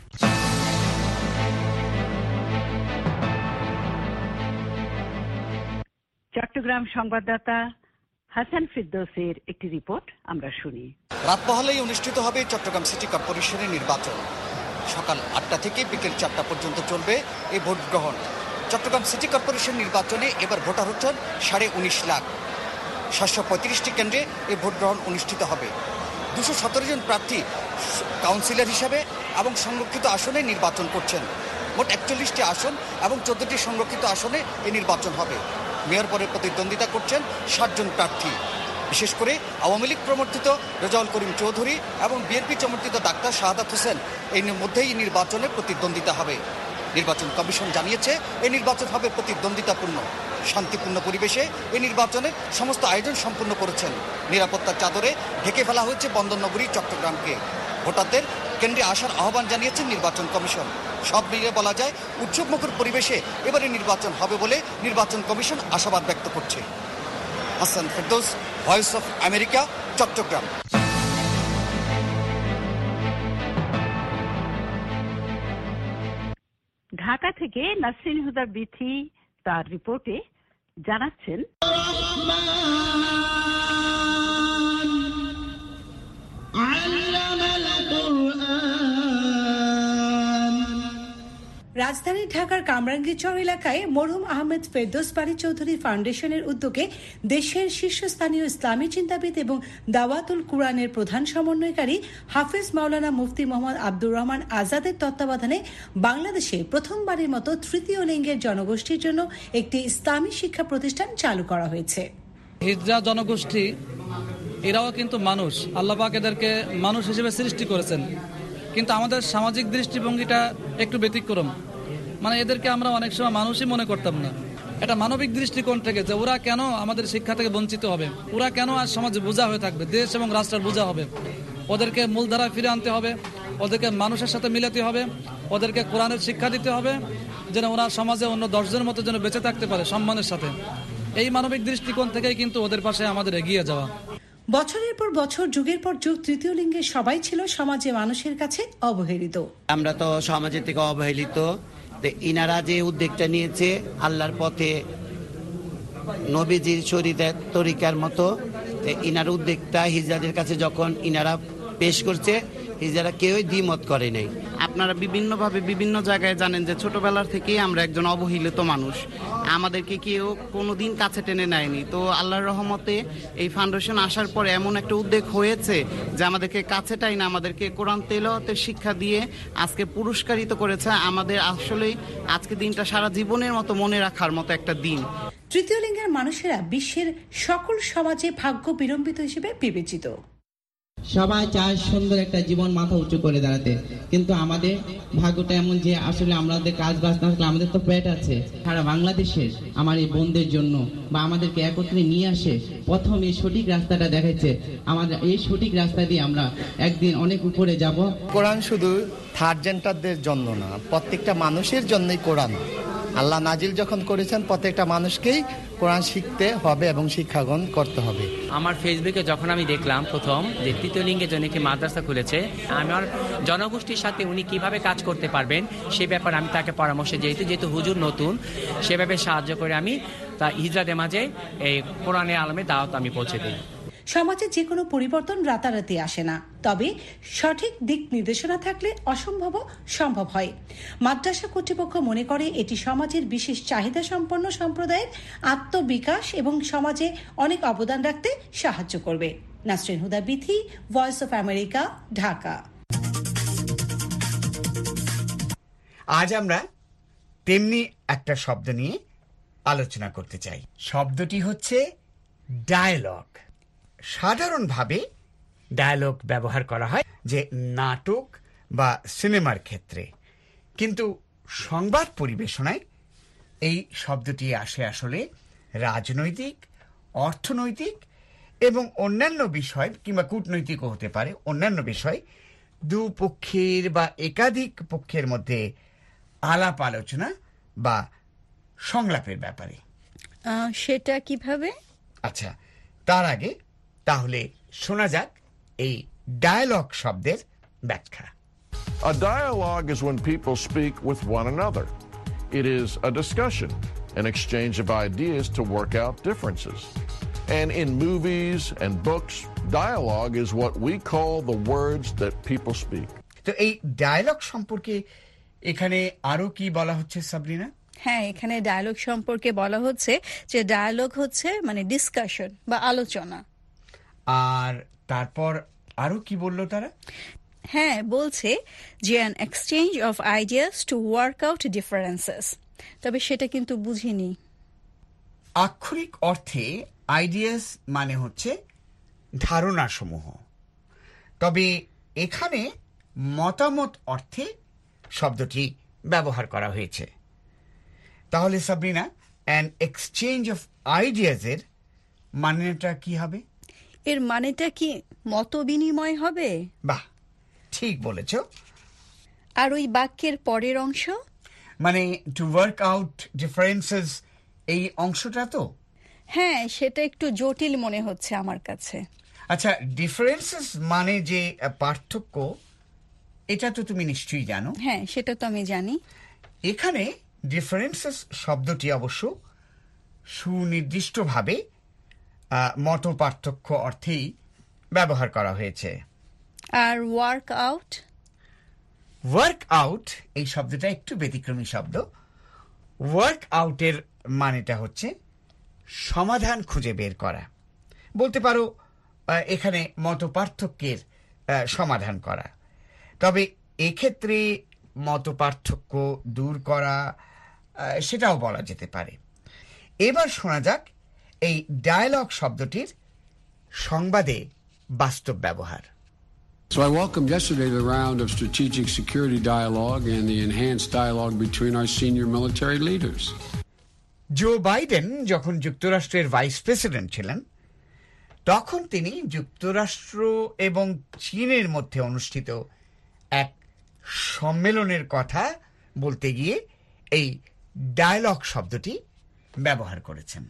চট্টগ্রাম সংবাদদাতা হাসান ফিরদৌসের একটি রিপোর্ট আমরা শুনি। রাত পোহালেই অনুষ্ঠিত হবে চট্টগ্রাম সিটি কর্পোরেশনের নির্বাচন। সকাল 8টা থেকে বিকেল 4টা পর্যন্ত চলবে এই ভোট গ্রহণ। চট্টগ্রাম সিটি কর্পোরেশন নির্বাচনে এবার ভোটার হচ্ছেন 19.5 লাখ। 735টি কেন্দ্রে এই ভোট গ্রহণ অনুষ্ঠিত হবে। 217 জন প্রার্থী কাউন্সিলর হিসাবে এবং সংরক্ষিত আসনে নির্বাচন করছেন। মোট 41টি আসন এবং 14টি সংরক্ষিত আসনে এই নির্বাচন হবে। মেয়র পদে প্রতিদ্বন্দ্বিতা করছেন 60 জন প্রার্থী। বিশেষ করে আওয়ামী লীগ প্রমর্থিত রেজাউল করিম চৌধুরী এবং বিএনপি সমর্থিত ডাক্তার শাহাদাত হোসেন এই মধ্যেই নির্বাচনে প্রতিদ্বন্দ্বিতা হবে। নির্বাচন কমিশন জানিয়েছে এই নির্বাচন হবে প্রতিদ্বন্দ্বিতাপূর্ণ। শান্তিপূর্ণ পরিবেশে এই নির্বাচনের সমস্ত আয়োজন সম্পূর্ণ করেছেন। নিরাপত্তার চাদরে ঢেকে ফেলা হয়েছে বন্দরনগরী চট্টগ্রামকে। ভোটারদের কেন্দ্রে আসার আহ্বান জানিয়েছেন নির্বাচন কমিশন। সব মিলিয়ে বলা যায় উৎসবমুখর পরিবেশে এবারে নির্বাচন হবে বলে নির্বাচন কমিশন আশাবাদ ব্যক্ত করছে। Hasan Ferdous, Voice of America, Chattogram. Dhaka থেকে নাসরিন হুদা বিথি তার রিপোর্টে জানাচ্ছেন, রাজধানী ঢাকার কামরাঙ্গীরচর এলাকায় মরহুম আহমেদ ফেরদৌস বারী চৌধুরী ফাউন্ডেশনের উদ্যোগে দেশের শীর্ষস্থানীয় ইসলামী চিন্তাবিদ এবং দাওয়াতুল কুরআনের প্রধান সমন্বয়কারী হাফিজ মাওলানা মুফতি মোহাম্মদ আব্দুর রহমান আজাদের তত্ত্বাবধানে বাংলাদেশে প্রথমবারের মতো তৃতীয় লিঙ্গের জনগোষ্ঠীর জন্য একটি ইসলামী শিক্ষা প্রতিষ্ঠান চালু করা হয়েছে। হিজড়া জনগোষ্ঠী এরাও কিন্তু মানুষ, আল্লাহ পাক এদেরকে মানুষ হিসেবে সৃষ্টি করেছেন, কিন্তু আমাদের সামাজিক দৃষ্টিভঙ্গিটা একটু ব্যতিক্রম। মানে এদেরকে আমরা অনেক সময় মানুষই মনে করতাম না। এটা মানবিক দৃষ্টিকোণ থেকে যে ওরা কেন আমাদের শিক্ষা থেকে বঞ্চিত হবে, ওরা কেন আজ সমাজে বোঝা হয়ে থাকবে, দেশ এবং রাষ্ট্রের বোঝা হবে। ওদেরকে মূলধারায় ফিরে আনতে হবে, ওদেরকে মানুষের সাথে মিলাতে হবে, ওদেরকে কোরআনের শিক্ষা দিতে হবে, যেন ওরা সমাজে অন্য 10 জনের মতো যেন বেঁচে থাকতে পারে সম্মানের সাথে। এই মানবিক দৃষ্টিকোণ থেকেই কিন্তু ওদের পাশে আমাদের এগিয়ে যাওয়া। বছরের পর বছর, যুগের পর যুগ তৃতীয় লিঙ্গের সবাই ছিল সমাজে মানুষের কাছে অবহেলিত। আমরা তো সমাজের থেকে অবহেলিত। ইনারা যে উদ্যোগটা নিয়েছে আল্লাহর পথে নবীজির শরীয়তের তরিকার মতো, ইনার উদ্যোগটা হিজড়াদের কাছে যখন ইনারা পেশ করছে, হিজড়া কেউই দ্বিমত করে নাই। আপনারা বিভিন্নভাবে বিভিন্ন জায়গায় জানেন যে ছোটবেলার থেকেই আমরা একজন অবহেলিত মানুষ, আমাদেরকে কেউ কোনোদিন কাছে টেনে নেয়নি। তো আল্লাহর রহমতে এই ফাউন্ডেশন আসার পরে এমন একটা উদ্যোগ হয়েছে যে আমাদেরকে কাছে টাই না, আমাদেরকে কোরআন তেলাওয়াতের শিক্ষা দিয়ে আজকে পুরস্কারিত করেছে। আমাদের আসলেই আজকে দিনটা সারা জীবনের মতো মনে রাখার মতো একটা দিন। তৃতীয় লিঙ্গের মানুষেরা বিশ্বের সকল সমাজে ভাগ্য বিড়ম্বিত হিসেবে বিবেচিত। সবাই চায় সুন্দর একটা জীবন মাথা উঁচু করে দাঁড়াতে, কিন্তু আমাদের ভাগ্যটা এমন যে আসলে আমাদের কাজ বাজ না থাকলে, আমাদের তো পেট আছে। সারা বাংলাদেশের আমার এই বোনদের জন্য বা আমাদেরকে একত্রে নিয়ে আসে, প্রথম এই সঠিক রাস্তাটা দেখাচ্ছে। আমাদের এই সঠিক রাস্তা দিয়ে আমরা একদিন অনেক উপরে যাব। কোরআন শুধু থার্ড জেন্ডারদের জন্য না, প্রত্যেকটা মানুষের জন্যই কোরআন আল্লাহ নাজিল যখন করেছেন, প্রত্যেকটা মানুষকেই কোরআন শিখতে হবে এবং শিক্ষা গ্রহণ করতে হবে। আমার ফেসবুকে যখন আমি দেখলাম প্রথম যে তৃতীয় লিঙ্গের জন্য একটি মাদ্রাসা খুলেছে, আমার জনগোষ্ঠীর সাথে উনি কিভাবে কাজ করতে পারবেন সে ব্যাপারে আমি তাকে পরামর্শ, যেহেতু হুজুর নতুন, সেভাবে সাহায্য করে আমি তা হিজড়াদের মাঝে এই কোরআনের আলমে দাওয়াত আমি পৌঁছে দিই। সমাজে যে কোনো পরিবর্তন রাতারাতি আসে না, তবে সঠিক দিক নির্দেশনা থাকলে অসম্ভবও সম্ভব হয়। মাদ্রাসা কর্তৃপক্ষ মনে করে এটি সমাজের বিশেষ চাহিদা সম্পন্ন সম্প্রদায়ের আত্মবিকাশ এবং সমাজে অনেক অবদান রাখতে সাহায্য করবে। Nasrin Huda Bithi, Voice of America, Dhaka. আজ আমরা তেমনি একটা শব্দ নিয়ে আলোচনা করতে চাই। শব্দটি হচ্ছে ডায়ালগ। সাধারণভাবে ডায়ালগ ব্যবহার করা হয় যে নাটক বা সিনেমার ক্ষেত্রে, কিন্তু সংবাদ পরিবেশনায় এই শব্দটি আসে আসলে রাজনৈতিক, অর্থনৈতিক এবং অন্যান্য বিষয়, কিংবা কূটনৈতিকও হতে পারে, অন্যান্য বিষয় দুপক্ষের বা একাধিক পক্ষের মধ্যে আলাপ আলোচনা বা সংলাপের ব্যাপারে। সেটা কিভাবে? আচ্ছা, তার আগে তাহলে শোনা যাক এই ডায়ালগ শব্দের ব্যাখ্যা। A dialogue is when people speak with one another. It is a discussion, an exchange of ideas to work out differences. And in movies and books, dialogue is what we call the words that people speak. তো এই dialogue সম্পর্কে এখানে আরো কি বলা হচ্ছে সাবরিনা? হ্যাঁ, এখানে ডায়ালগ সম্পর্কে বলা হচ্ছে যে ডায়ালগ হচ্ছে মানে ডিসকাশন বা আলোচনা। আর তারপর আরো কি বললো তারা? হ্যাঁ, বলছে যে an exchange of ideas to work out differences, তবে সেটা কিন্তু বুঝিনি। আক্ষরিক অর্থে আইডিয়াস মানে হচ্ছে ধারণা সমূহ, তবে এখানে মতামত অর্থে শব্দটি ব্যবহার করা হয়েছে। তাহলে Sabrina, an exchange of ideas এর মানেটা কি হবে? এর মানেটা কি মত বিনিময় হবে? বাহ, ঠিক বলেছ। আর ওই বাক্যের পরের অংশ মানে টু ওয়ার্ক আউট ডিফারেন্সেস, এই অংশটা তো? হ্যাঁ, সেটা একটু জটিল মনে হচ্ছে আমার কাছে। আচ্ছা, ডিফারেন্সেস মানে যে পার্থক্য, এটা তো তুমি নিশ্চয়ই জানো। হ্যাঁ, সেটা তো আমি জানি। এখানে ডিফারেন্সেস শব্দটি অবশ্য সুনির্দিষ্টভাবে মত পার্থক্য অর্থেই ব্যবহার করা হয়েছে। আর ওয়ার্ক আউট? ওয়ার্ক আউট এই শব্দটা একটু ব্যতিক্রমী শব্দ। ওয়ার্ক আউটের মানেটা হচ্ছে সমাধান খুঁজে বের করা, বলতে পারো এখানে মত পার্থক্যের সমাধান করা। তবে এক্ষেত্রে মত পার্থক্য দূর করা, সেটাও বলা যেতে পারে। এবার শোনা যাক এই ডায়ালগ শব্দটির সংবাদে বাস্তব ব্যবহার। So I welcomed yesterday the round of strategic security dialogue and the enhanced dialogue between our senior military leaders. Joe Biden যখন যুক্তরাষ্ট্রের ভাইস প্রেসিডেন্ট ছিলেন, তখন তিনি যুক্তরাষ্ট্র এবং চীনের মধ্যে অনুষ্ঠিত এক সম্মেলনের কথা বলতে গিয়ে এই ডায়ালগ শব্দটি ব্যবহার করেছেন।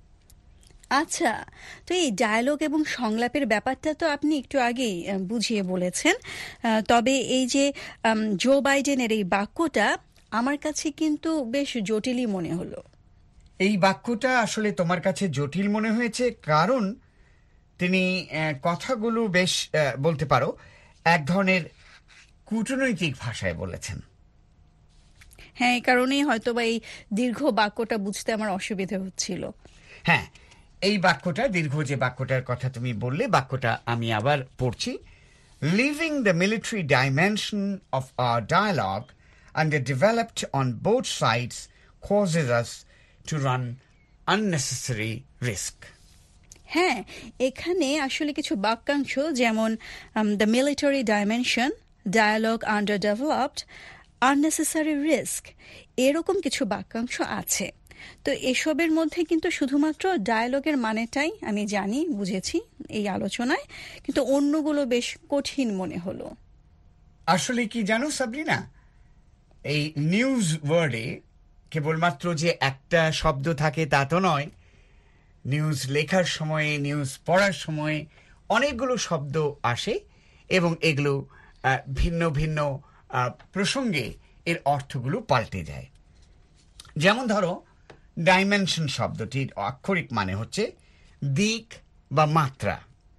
আচ্ছা, তো এই ডায়ালগ এবং সংলাপের ব্যাপারটা তো আপনি একটু আগেই বুঝিয়ে বলেছেন, তবে এই যে জো বাইডেনের এই বাক্যটা আমার কাছে কিন্তু বেশ জটিলই মনে হলো। এই বাক্যটা আসলে তোমার কাছে জটিল মনে হয়েছে কারণ তিনি কথাগুলো বেশ বলতে পারো এক ধরনের কূটনৈতিক ভাষায় বলেছেন। হ্যাঁ, এই কারণেই হয়তো বা এই দীর্ঘ বাক্যটা বুঝতে আমার অসুবিধা হচ্ছিল। হ্যাঁ, এই বাক্যটা দীর্ঘ, যে বাক্যটার কথা তুমি বললে, বাক্যটা আমি আবার পড়ছি। Living the military dimension of our dialogue underdeveloped on both sides causes us to run unnecessary risk. হ্যাঁ, এখানে আসলে কিছু বাক্যাংশ যেমন the military dimension, dialogue underdeveloped, unnecessary risk, এরকম কিছু বাক্যাংশ আছে। তো এসবের মধ্যে কিন্তু শুধুমাত্র ডায়ালগের মানেটাই আমি জানি, বুঝেছি এই আলোচনায়, কিন্তু অন্যগুলো বেশ কঠিন মনে হলো। আসলে কি জানো সাবরিনা, এই নিউজ ওয়ার্ডে কেবলমাত্র যে একটা শব্দ থাকে তা তো নয়। নিউজ লেখার সময়ে, নিউজ পড়ার সময়ে অনেকগুলো শব্দ আসে এবং এগুলো ভিন্ন ভিন্ন প্রসঙ্গে এর অর্থগুলো পাল্টে যায়। যেমন ধরো, ডাইমেনশন শব্দটির আক্ষরিক মানে হচ্ছে দিক বা মাত্রা।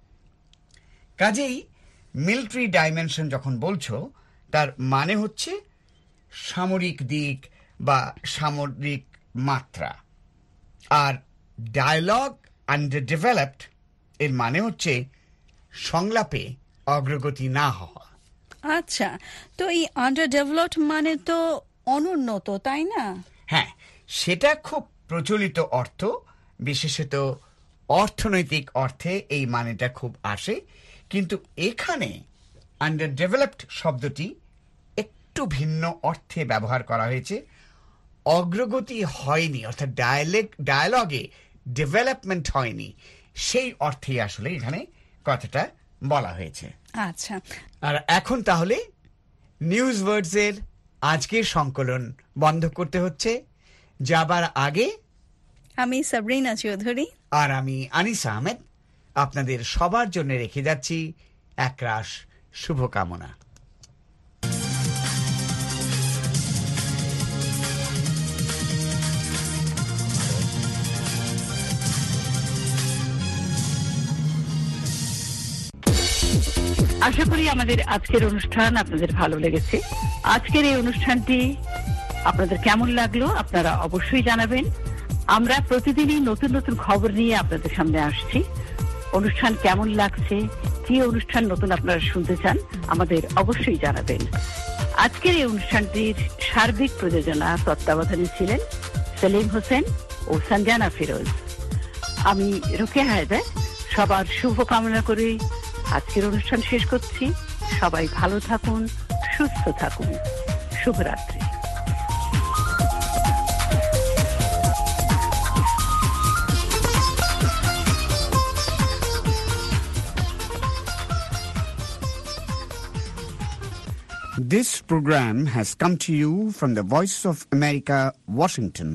কাজেই মিলিটারি ডাইমেনশন যখন বলছো, তার মানে হচ্ছে সামরিক দিক বা সামরিক মাত্রা। আর ডায়ালগ আন্ডারডেভেলপড এর মানে হচ্ছে সংলাপে অগ্রগতি না হওয়া। আচ্ছা, তো এই আন্ডারডেভেলপড মানে তো অনুন্নত, তাই না? হ্যাঁ, সেটা খুব প্রচলিত অর্থ, বিশেষত অর্থনৈতিক অর্থে এই মানেটা খুব আসে। কিন্তু এখানে আন্ডারডেভেলপড শব্দটি একটু ভিন্ন অর্থে ব্যবহার করা হয়েছে। অগ্রগতি হয়নি, অর্থাৎ ডায়ালগে ডেভেলপমেন্ট হয়নি, সেই অর্থেই আসলে এখানে কথাটা বলা হয়েছে। আচ্ছা, আর এখন তাহলে নিউজ ওয়ার্ডস এর আজকের সংকলন বন্ধ করতে হচ্ছে। যাবার আগে আমি সাবরিনা চৌধুরী আর আমি আনিস আহমেদ আপনাদের সবার জন্য রেখে যাচ্ছি একরাশ শুভকামনা। আশা করি আমাদের আজকের অনুষ্ঠান আপনাদের ভালো লেগেছে। আজকের এই অনুষ্ঠানটি আপনাদের কেমন লাগলো আপনারা অবশ্যই জানাবেন। আমরা প্রতিদিনই নতুন নতুন খবর নিয়ে আপনাদের সামনে আসছি। অনুষ্ঠান কেমন লাগছে, কি অনুষ্ঠান নতুন আপনারা শুনতে চান, আমাদের অবশ্যই জানাবেন। আজকের এই অনুষ্ঠানটির সার্বিক প্রযোজনা তত্ত্বাবধানে ছিলেন সেলিম হোসেন ও সঞ্জানা ফিরোজ। আমি রোকেয়া হায়দার সবার শুভ কামনা করে আজকের অনুষ্ঠান শেষ করছি। সবাই ভালো থাকুন, সুস্থ থাকুন। শুভরাত্রি। This program has come to you from the Voice of America, Washington.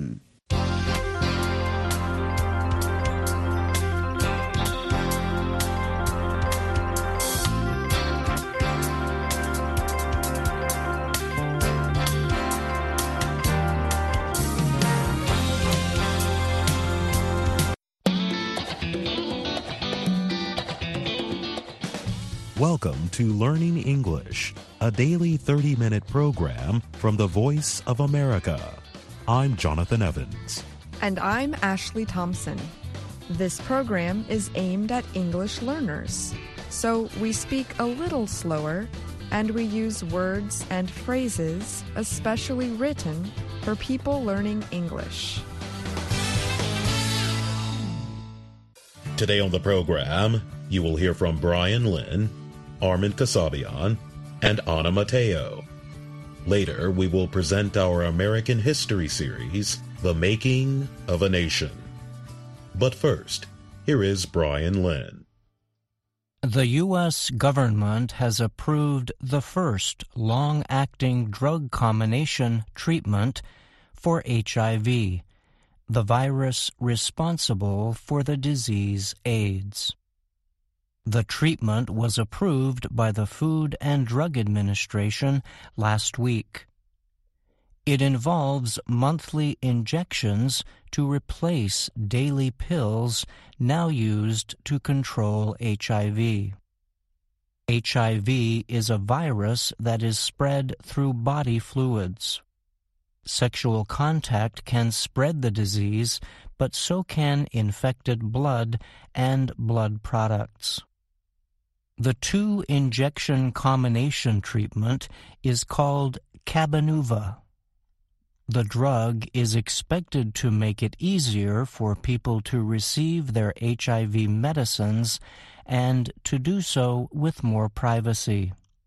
Welcome to Learning English, a daily 30-minute program from the Voice of America. I'm Jonathan Evans. And I'm Ashley Thompson. This program is aimed at English learners, so we speak a little slower and we use words and phrases especially written for people learning English. Today on the program, you will hear from Brian Lynn, Armin Kasabian, and Anna Mateo. Later, we will present our American history series, The Making of a Nation. But first, here is Brian Lynn. The U.S. government has approved the first long-acting drug combination treatment for HIV, the virus responsible for the disease AIDS. The treatment was approved by the Food and Drug Administration last week. It involves monthly injections to replace daily pills now used to control HIV. HIV is a virus that is spread through body fluids. Sexual contact can spread the disease, but so can infected blood and blood products. The two-injection combination treatment is called Cabenuva. The drug is expected to make it easier for people to receive their HIV medicines and to do so with more privacy.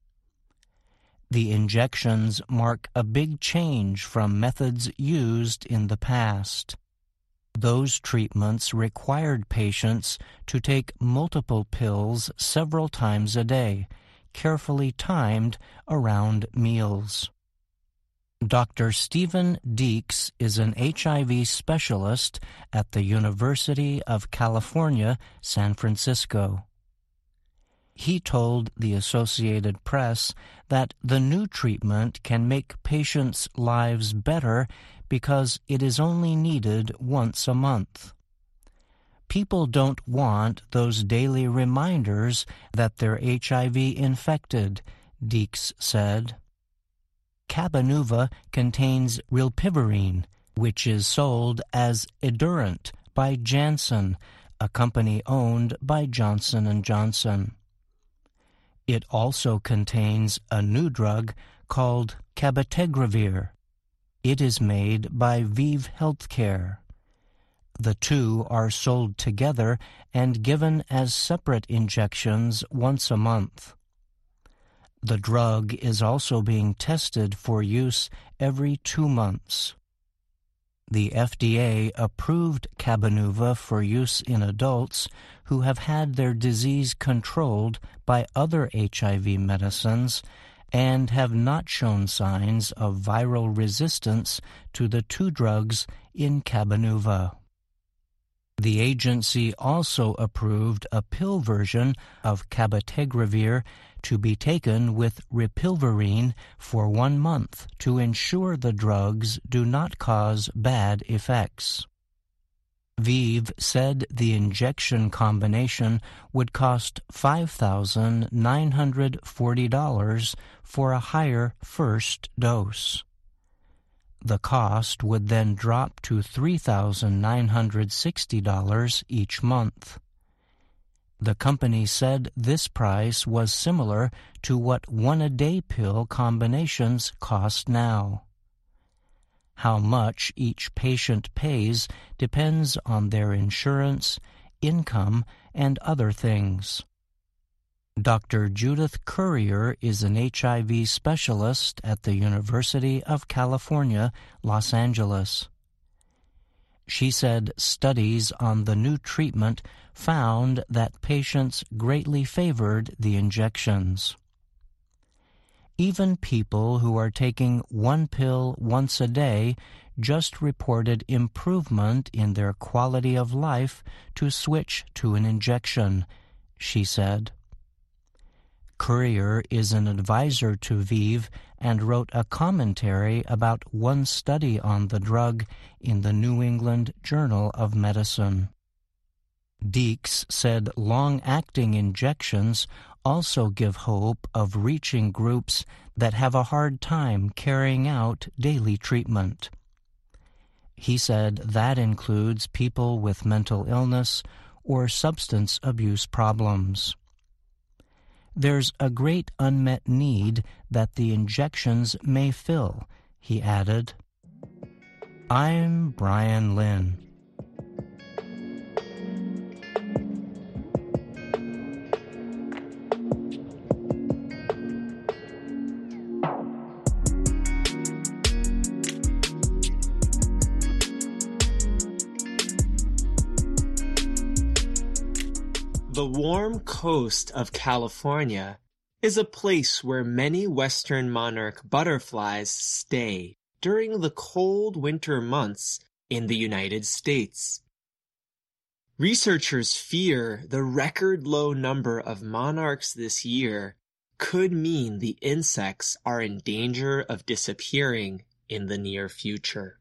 The injections mark a big change from methods used in the past. Those treatments required patients to take multiple pills several times a day, carefully timed around meals. Dr. Stephen Deeks is an HIV specialist at the University of California, San Francisco. He told the Associated Press that the new treatment can make patients' lives better because it is only needed once a month. People don't want those daily reminders that they're HIV infected, Deeks said. Cabenuva contains rilpivirine, which is sold as Edurant by Janssen, a company owned by Johnson & Johnson. It also contains a new drug called cabotegravir. It is made by ViiV Healthcare. The two are sold together and given as separate injections once a month. The drug is also being tested for use every 2 months. The FDA approved Cabenuva for use in adults who have had their disease controlled by other HIV medicines and have not shown signs of viral resistance to the two drugs in Cabenuva. The agency also approved a pill version of cabotegravir to be taken with rilpivirine for 1 month to ensure the drugs do not cause bad effects. ViiV said the injection combination would cost $5,940 for a higher first dose. The cost would then drop to $3,960 each month. The company said this price was similar to what one-a-day pill combinations cost now. How much each patient pays depends on their insurance, income, and other things. Dr. Judith Currier is an HIV specialist at the University of California, Los Angeles. She said studies on the new treatment found that patients greatly favored the injections. Even people who are taking one pill once a day just reported improvement in their quality of life to switch to an injection, she said. Currier is an advisor to ViiV and wrote a commentary about one study on the drug in the New England Journal of Medicine. Deeks said long-acting injections also give hope of reaching groups that have a hard time carrying out daily treatment. He said that includes people with mental illness or substance abuse problems. There's a great unmet need that the injections may fill, he added. I'm Brian Lynn. The warm coast of California is a place where many western monarch butterflies stay during the cold winter months in the United States. Researchers fear the record low number of monarchs this year could mean the insects are in danger of disappearing in the near future.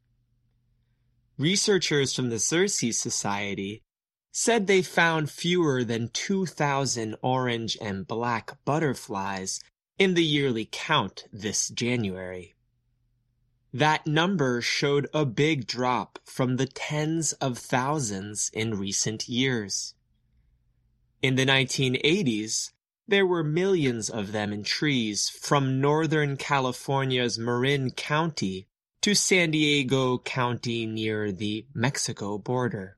Researchers from the Xerces Society said they found fewer than 2,000 orange and black butterflies in the yearly count this January. That number showed a big drop from the tens of thousands in recent years. In the 1980s, there were millions of them in trees from Northern California's Marin County to San Diego County near the Mexico border.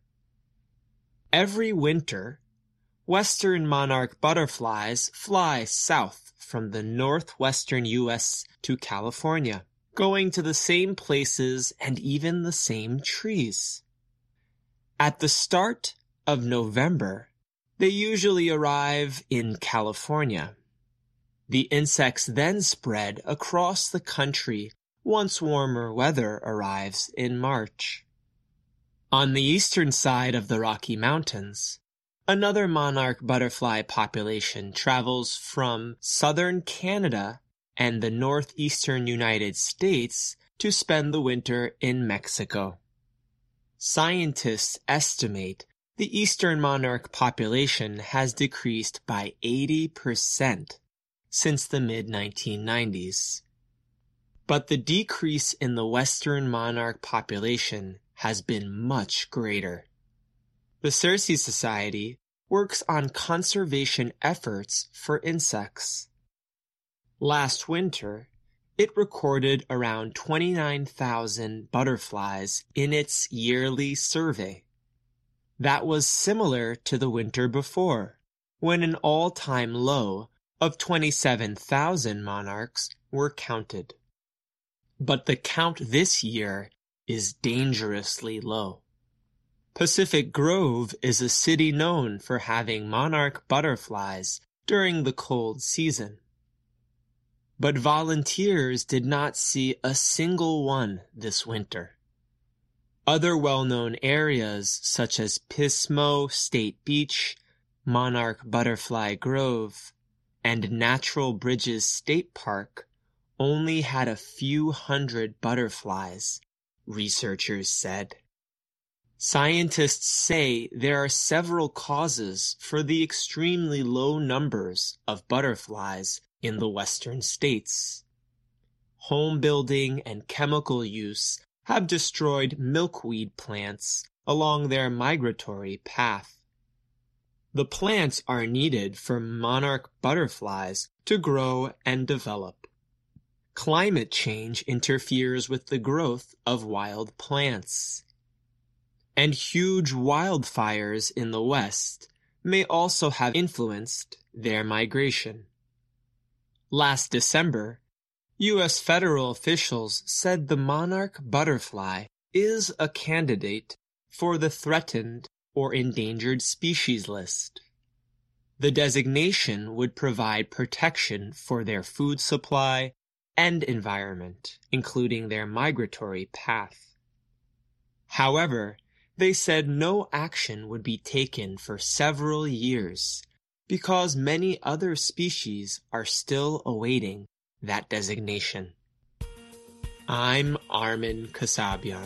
Every winter, western monarch butterflies fly south from the northwestern U.S. to California, going to the same places and even the same trees. At the start of November, they usually arrive in California. The insects then spread across the country once warmer weather arrives in March. On the eastern side of the Rocky Mountains, another monarch butterfly population travels from southern Canada and the northeastern United States to spend the winter in Mexico. Scientists estimate the eastern monarch population has decreased by 80% since the mid-1990s. But the decrease in the western monarch population has been much greater. The Xerces Society works on conservation efforts for insects. Last winter, it recorded around 29,000 butterflies in its yearly survey. That was similar to the winter before, when an all-time low of 27,000 monarchs were counted. But the count this year is dangerously low. Pacific Grove is a city known for having monarch butterflies during the cold season. But volunteers did not see a single one this winter. Other well-known areas such as Pismo State Beach, Monarch Butterfly Grove, and Natural Bridges State Park only had a few hundred butterflies, researchers said. Scientists say there are several causes for the extremely low numbers of butterflies in the western states. Home building and chemical use have destroyed milkweed plants along their migratory path. The plants are needed for monarch butterflies to grow and develop. climate change interferes with the growth of wild plants. And huge wildfires in the West may also have influenced their migration. Last December, U.S. federal officials said the monarch butterfly is a candidate for the threatened or endangered species list. The designation would provide protection for their food supply and environment, including their migratory path. However, they said no action would be taken for several years because many other species are still awaiting that designation. I'm Armin Kasabian.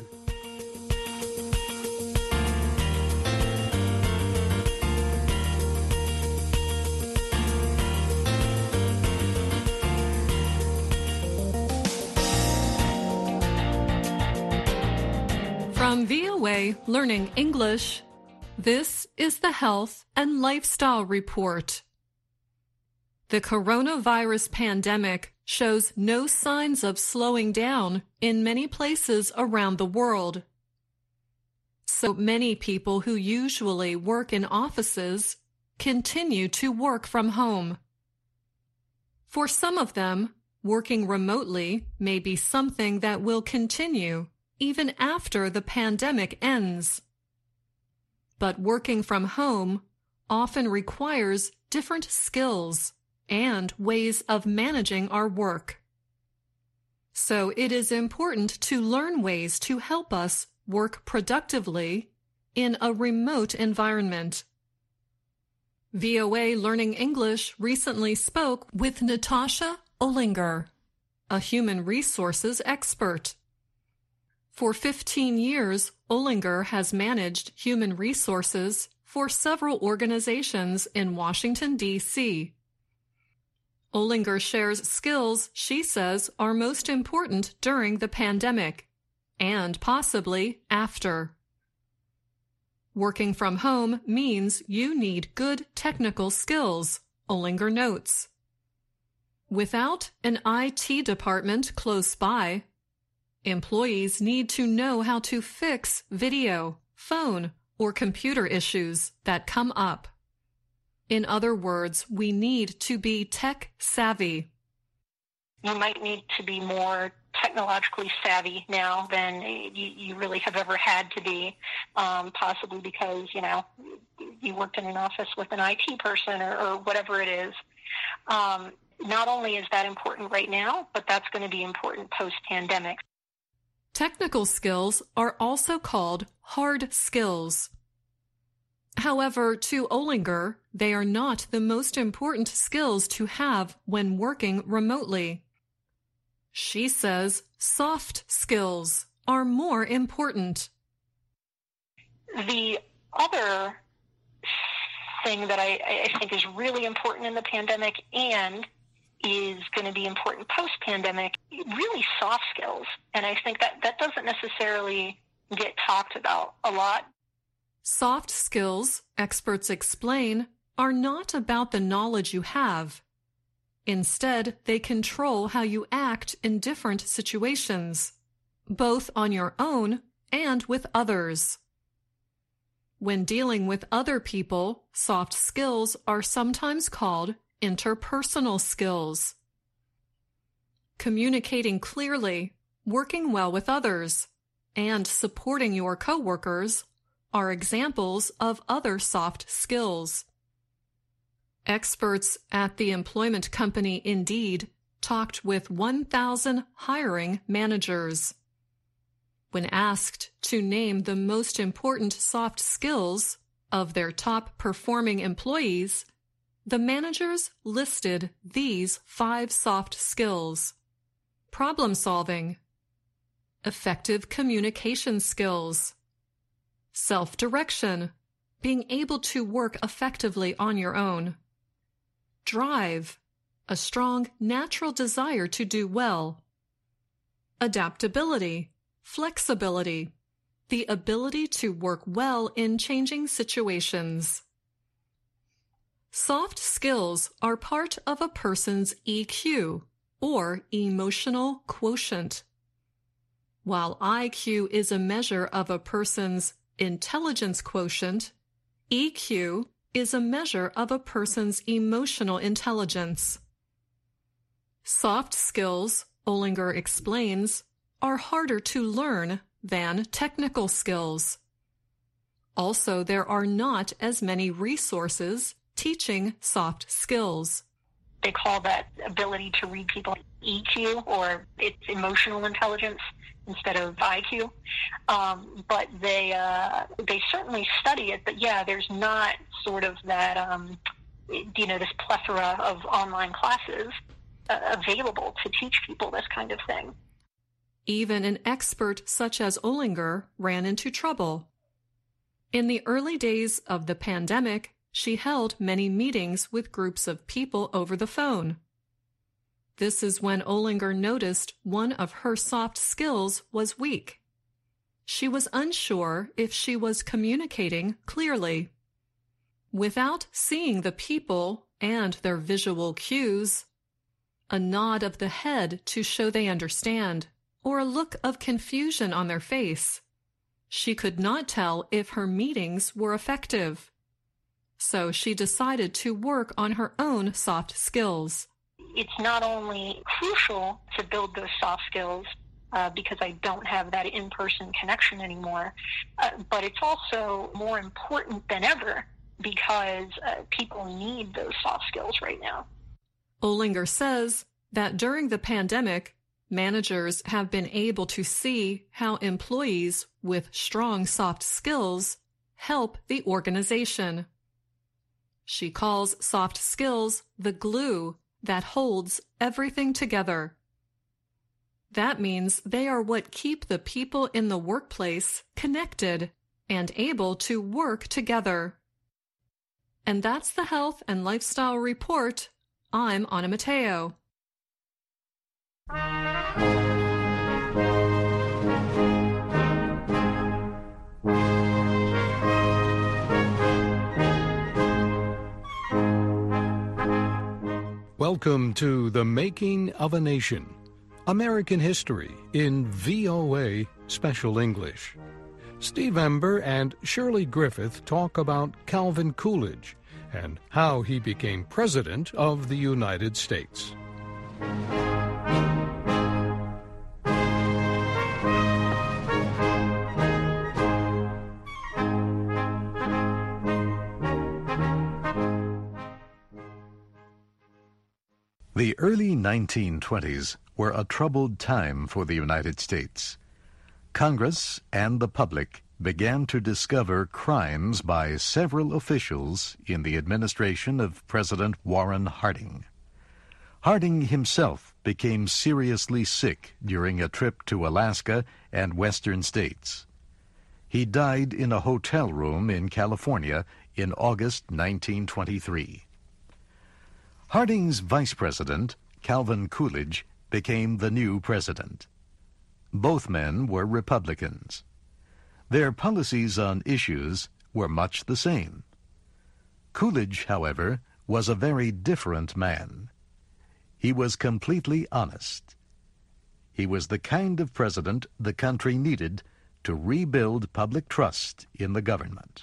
From VOA Learning English, this is the Health and Lifestyle Report. The coronavirus pandemic shows no signs of slowing down in many places around the world. So many people who usually work in offices continue to work from home. For some of them, working remotely may be something that will continue even after the pandemic ends. But working from home often requires different skills and ways of managing our work. So it is important to learn ways to help us work productively in a remote environment. VOA Learning English recently spoke with Natasha Ollinger, a human resources expert. For 15 years, Ollinger has managed human resources for several organizations in Washington, D.C. Ollinger shares skills she says are most important during the pandemic and possibly after. Working from home means you need good technical skills, Ollinger notes. Without an IT department close by, employees need to know how to fix video, phone, or computer issues that come up. In other words, we need to be tech savvy. You might need to be more technologically savvy now than you really have ever had to be, possibly because, you worked in an office with an IT person or whatever it is. Not only is that important right now, but that's going to be important post-pandemic. Technical skills are also called hard skills. However, to Ollinger, they are not the most important skills to have when working remotely. She says soft skills are more important. The other thing that I think is really important in the pandemic and is going to be important post-pandemic, really soft skills. And I think that doesn't necessarily get talked about a lot. Soft skills, experts explain, are not about the knowledge you have. Instead, they control how you act in different situations, both on your own and with others. When dealing with other people, soft skills are sometimes called interpersonal skills. Communicating clearly, working well with others, and supporting your coworkers are examples of other soft skills. Experts at the employment company Indeed talked with 1,000 hiring managers. When asked to name the most important soft skills of their top performing employees, the managers listed these 5 soft skills: problem solving, effective communication skills, self-direction, being able to work effectively on your own, drive, a strong natural desire to do well, adaptability, flexibility, the ability to work well in changing situations. Soft skills are part of a person's EQ, or emotional quotient. While IQ is a measure of a person's intelligence quotient, EQ is a measure of a person's emotional intelligence. Soft skills, Olinger explains, are harder to learn than technical skills. Also, there are not as many resources teaching soft skills. They call that ability to read people EQ, or it's emotional intelligence instead of IQ. But they certainly study it. But yeah, there's not sort of that, this plethora of online classes available to teach people this kind of thing. Even an expert such as Olinger ran into trouble. In the early days of the pandemic, she held many meetings with groups of people over the phone. This is when Olinger noticed one of her soft skills was weak. She was unsure if she was communicating clearly. Without seeing the people and their visual cues, a nod of the head to show they understand, or a look of confusion on their face, she could not tell if her meetings were effective. So she decided to work on her own soft skills. It's not only crucial to build those soft skills because I don't have that in-person connection anymore, but it's also more important than ever because people need those soft skills right now. Olinger says that during the pandemic, managers have been able to see how employees with strong soft skills help the organization. She calls soft skills the glue that holds everything together. That means they are what keep the people in the workplace connected and able to work together. And that's the Health and Lifestyle Report. I'm Anna Matteo. Welcome to The Making of a Nation, American History in VOA Special English. Steve Ember and Shirley Griffith talk about Calvin Coolidge and how he became President of the United States. The early 1920s were a troubled time for the United States. Congress and the public began to discover crimes by several officials in the administration of President Warren Harding. Harding himself became seriously sick during a trip to Alaska and western states. He died in a hotel room in California in August 1923. Harding's vice president, Calvin Coolidge, became the new president. Both men were Republicans. Their policies on issues were much the same. Coolidge, however, was a very different man. He was completely honest. He was the kind of president the country needed to rebuild public trust in the government.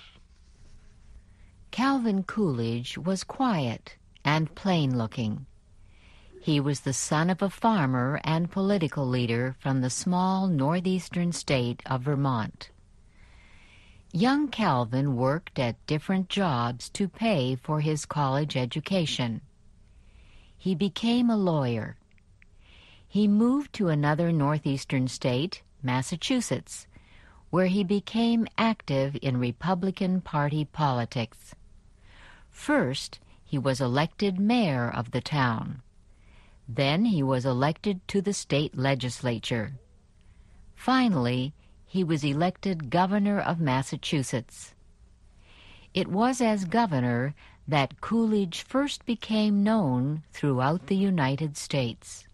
Calvin Coolidge was quiet and plain-looking. He was the son of a farmer and political leader from the small northeastern state of Vermont. Young Calvin worked at different jobs to pay for his college education. He became a lawyer. He moved to another northeastern state, Massachusetts, where he became active in Republican Party politics. First, he was elected mayor of the town. Then he was elected to the state legislature. Finally, he was elected governor of Massachusetts. It was as governor that Coolidge first became known throughout the United States.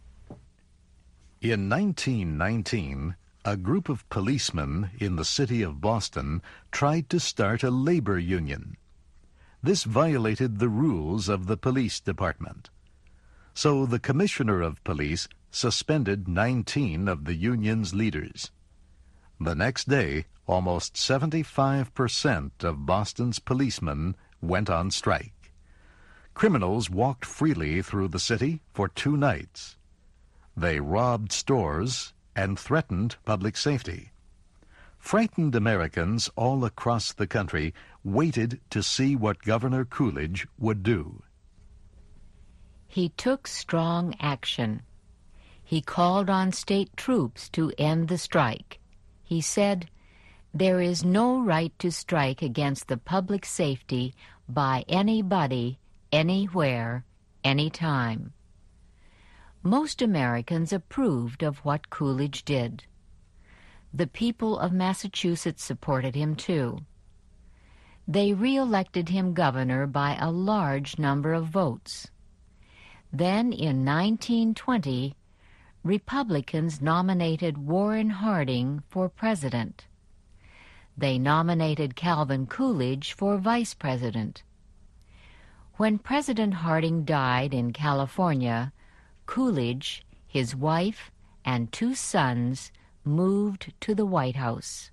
In 1919, a group of policemen in the city of Boston tried to start a labor union. This violated the rules of the police department. So the Commissioner of Police suspended 19 of the union's leaders. The next day, almost 75% of Boston's policemen went on strike. Criminals walked freely through the city for 2 nights. They robbed stores and threatened public safety. Frightened Americans all across the country waited to see what Governor Coolidge would do. He took strong action. He called on state troops to end the strike. He said, "There is no right to strike against the public safety by anybody, anywhere, anytime." Most Americans approved of what Coolidge did. The people of Massachusetts supported him too. They re-elected him governor by a large number of votes. Then in 1920, Republicans nominated Warren Harding for president. They nominated Calvin Coolidge for vice president. When President Harding died in California, Coolidge, his wife, and 2 sons moved to the White House.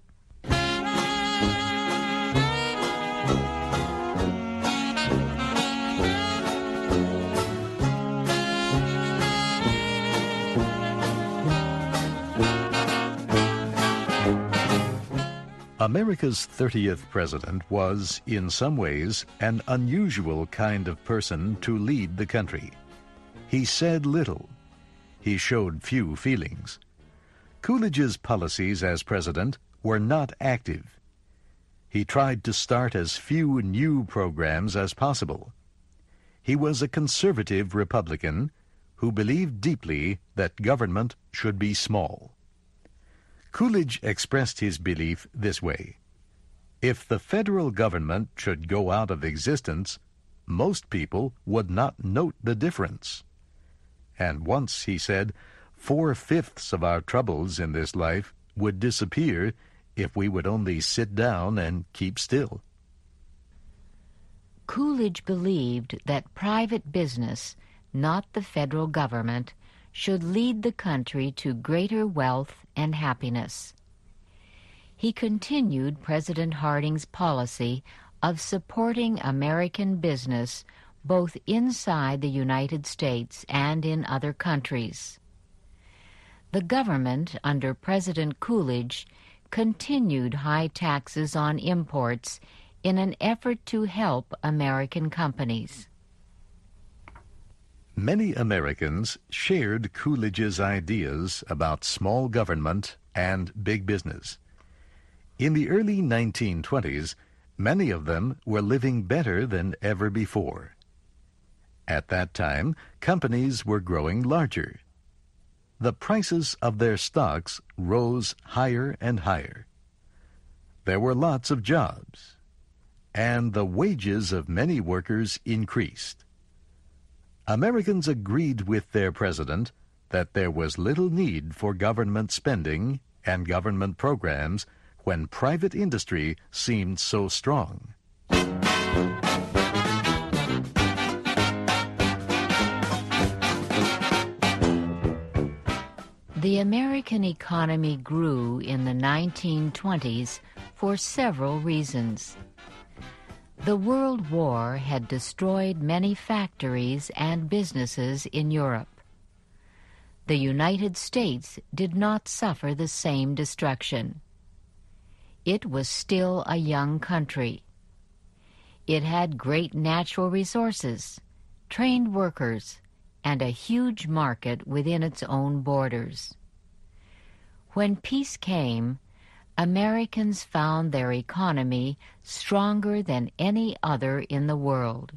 America's 30th president was, in some ways, an unusual kind of person to lead the country. He said little. He showed few feelings. Coolidge's policies as president were not active. He tried to start as few new programs as possible. He was a conservative Republican who believed deeply that government should be small. Coolidge expressed his belief this way: if the federal government should go out of existence, most people would not note the difference. And once, he said, 4/5 of our troubles in this life would disappear if we would only sit down and keep still. Coolidge believed that private business, not the federal government, should lead the country to greater wealth and happiness. He continued President Harding's policy of supporting American business both inside the United States and in other countries. The government, under President Coolidge, continued high taxes on imports in an effort to help American companies. Many Americans shared Coolidge's ideas about small government and big business. In the early 1920s, many of them were living better than ever before. At that time, companies were growing larger. The prices of their stocks rose higher and higher. There were lots of jobs, and the wages of many workers increased. Americans agreed with their president that there was little need for government spending and government programs when private industry seemed so strong. The American economy grew in the 1920s for several reasons. The World War had destroyed many factories and businesses in Europe. The United States did not suffer the same destruction. It was still a young country. It had great natural resources, trained workers, and a huge market within its own borders. When peace came, Americans found their economy stronger than any other in the world.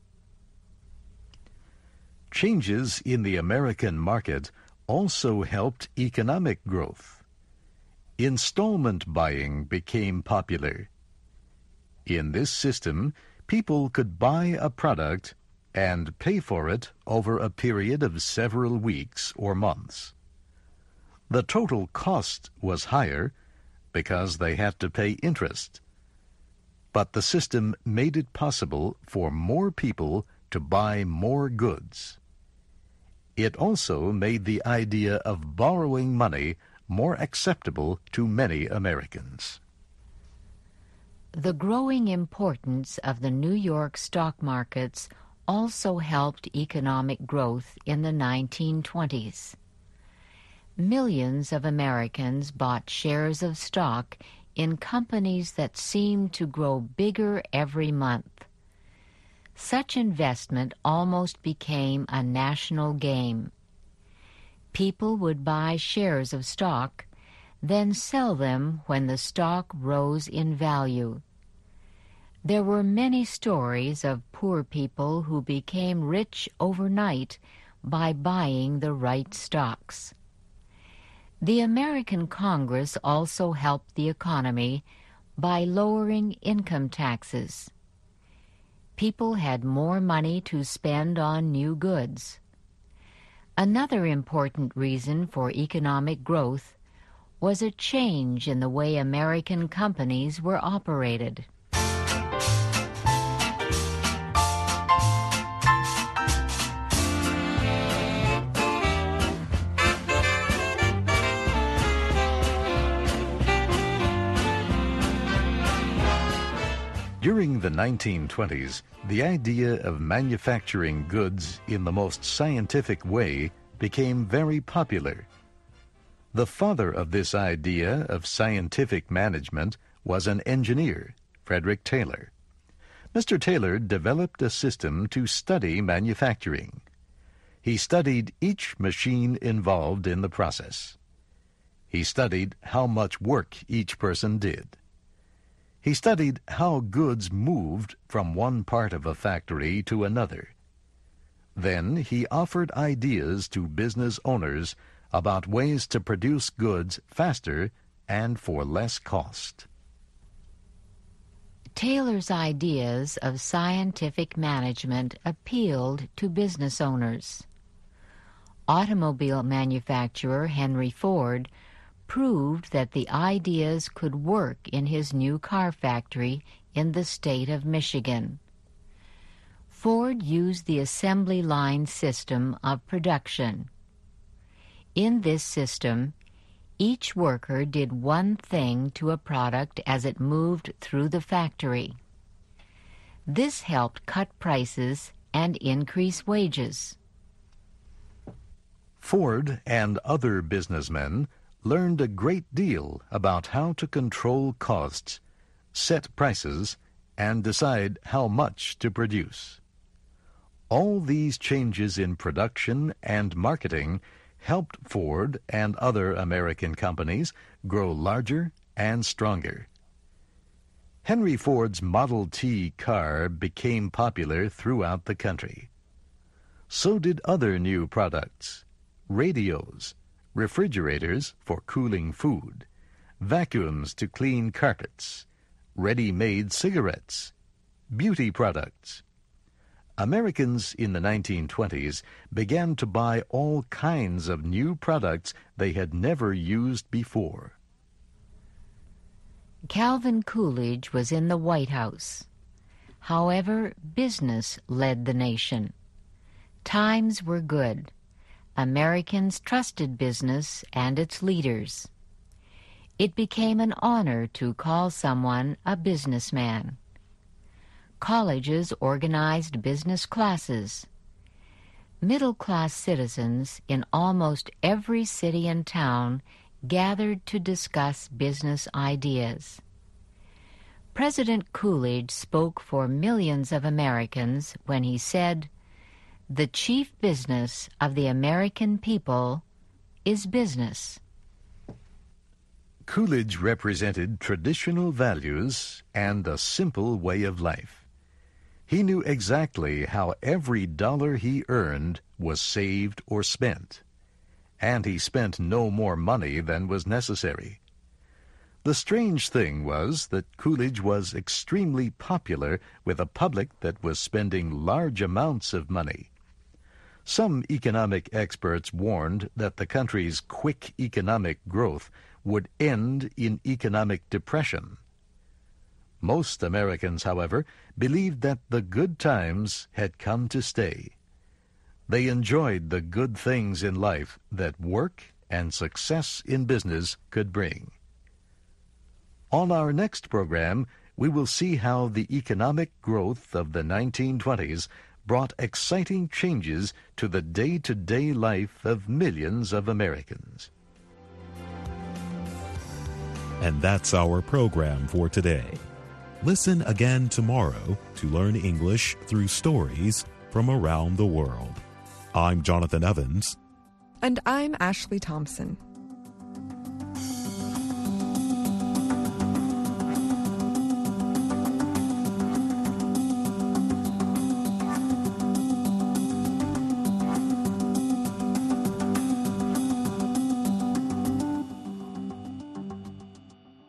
Changes in the American market also helped economic growth. Installment buying became popular. In this system, people could buy a product and pay for it over a period of several weeks or months. The total cost was higher because they had to pay interest. But the system made it possible for more people to buy more goods. It also made the idea of borrowing money more acceptable to many Americans. The growing importance of the New York stock markets also helped economic growth in the 1920s. Millions of Americans bought shares of stock in companies that seemed to grow bigger every month. Such investment almost became a national game. People would buy shares of stock, then sell them when the stock rose in value. There were many stories of poor people who became rich overnight by buying the right stocks. The American Congress also helped the economy by lowering income taxes. People had more money to spend on new goods. Another important reason for economic growth was a change in the way American companies were operated. During the 1920s, the idea of manufacturing goods in the most scientific way became very popular. The father of this idea of scientific management was an engineer, Frederick Taylor. Mr. Taylor developed a system to study manufacturing. He studied each machine involved in the process. He studied how much work each person did. He studied how goods moved from one part of a factory to another. Then he offered ideas to business owners about ways to produce goods faster and for less cost. Taylor's ideas of scientific management appealed to business owners. Automobile manufacturer Henry Ford proved that the ideas could work in his new car factory in the state of Michigan. Ford used the assembly line system of production. In this system, each worker did one thing to a product as it moved through the factory. This helped cut prices and increase wages. Ford and other businessmen learned a great deal about how to control costs, set prices, and decide how much to produce. All these changes in production and marketing helped Ford and other American companies grow larger and stronger. Henry Ford's Model T car became popular throughout the country. So did other new products: radios, refrigerators for cooling food, vacuums to clean carpets, ready-made cigarettes, beauty products. Americans in the 1920s began to buy all kinds of new products they had never used before. Calvin Coolidge was in the White House. However, business led the nation. Times were good. Americans trusted business and its leaders. It became an honor to call someone a businessman. Colleges organized business classes. Middle-class citizens in almost every city and town gathered to discuss business ideas. President Coolidge spoke for millions of Americans when he said, "The chief business of the American people is business." Coolidge represented traditional values and a simple way of life. He knew exactly how every dollar he earned was saved or spent, and he spent no more money than was necessary. The strange thing was that Coolidge was extremely popular with a public that was spending large amounts of money. Some economic experts warned that the country's quick economic growth would end in economic depression. Most Americans, however, believed that the good times had come to stay. They enjoyed the good things in life that work and success in business could bring. On our next program, we will see how the economic growth of the 1920s brought exciting changes to the day-to-day life of millions of Americans. And that's our program for today. Listen again tomorrow to learn English through stories from around the world. I'm Jonathan Evans. And I'm Ashley Thompson.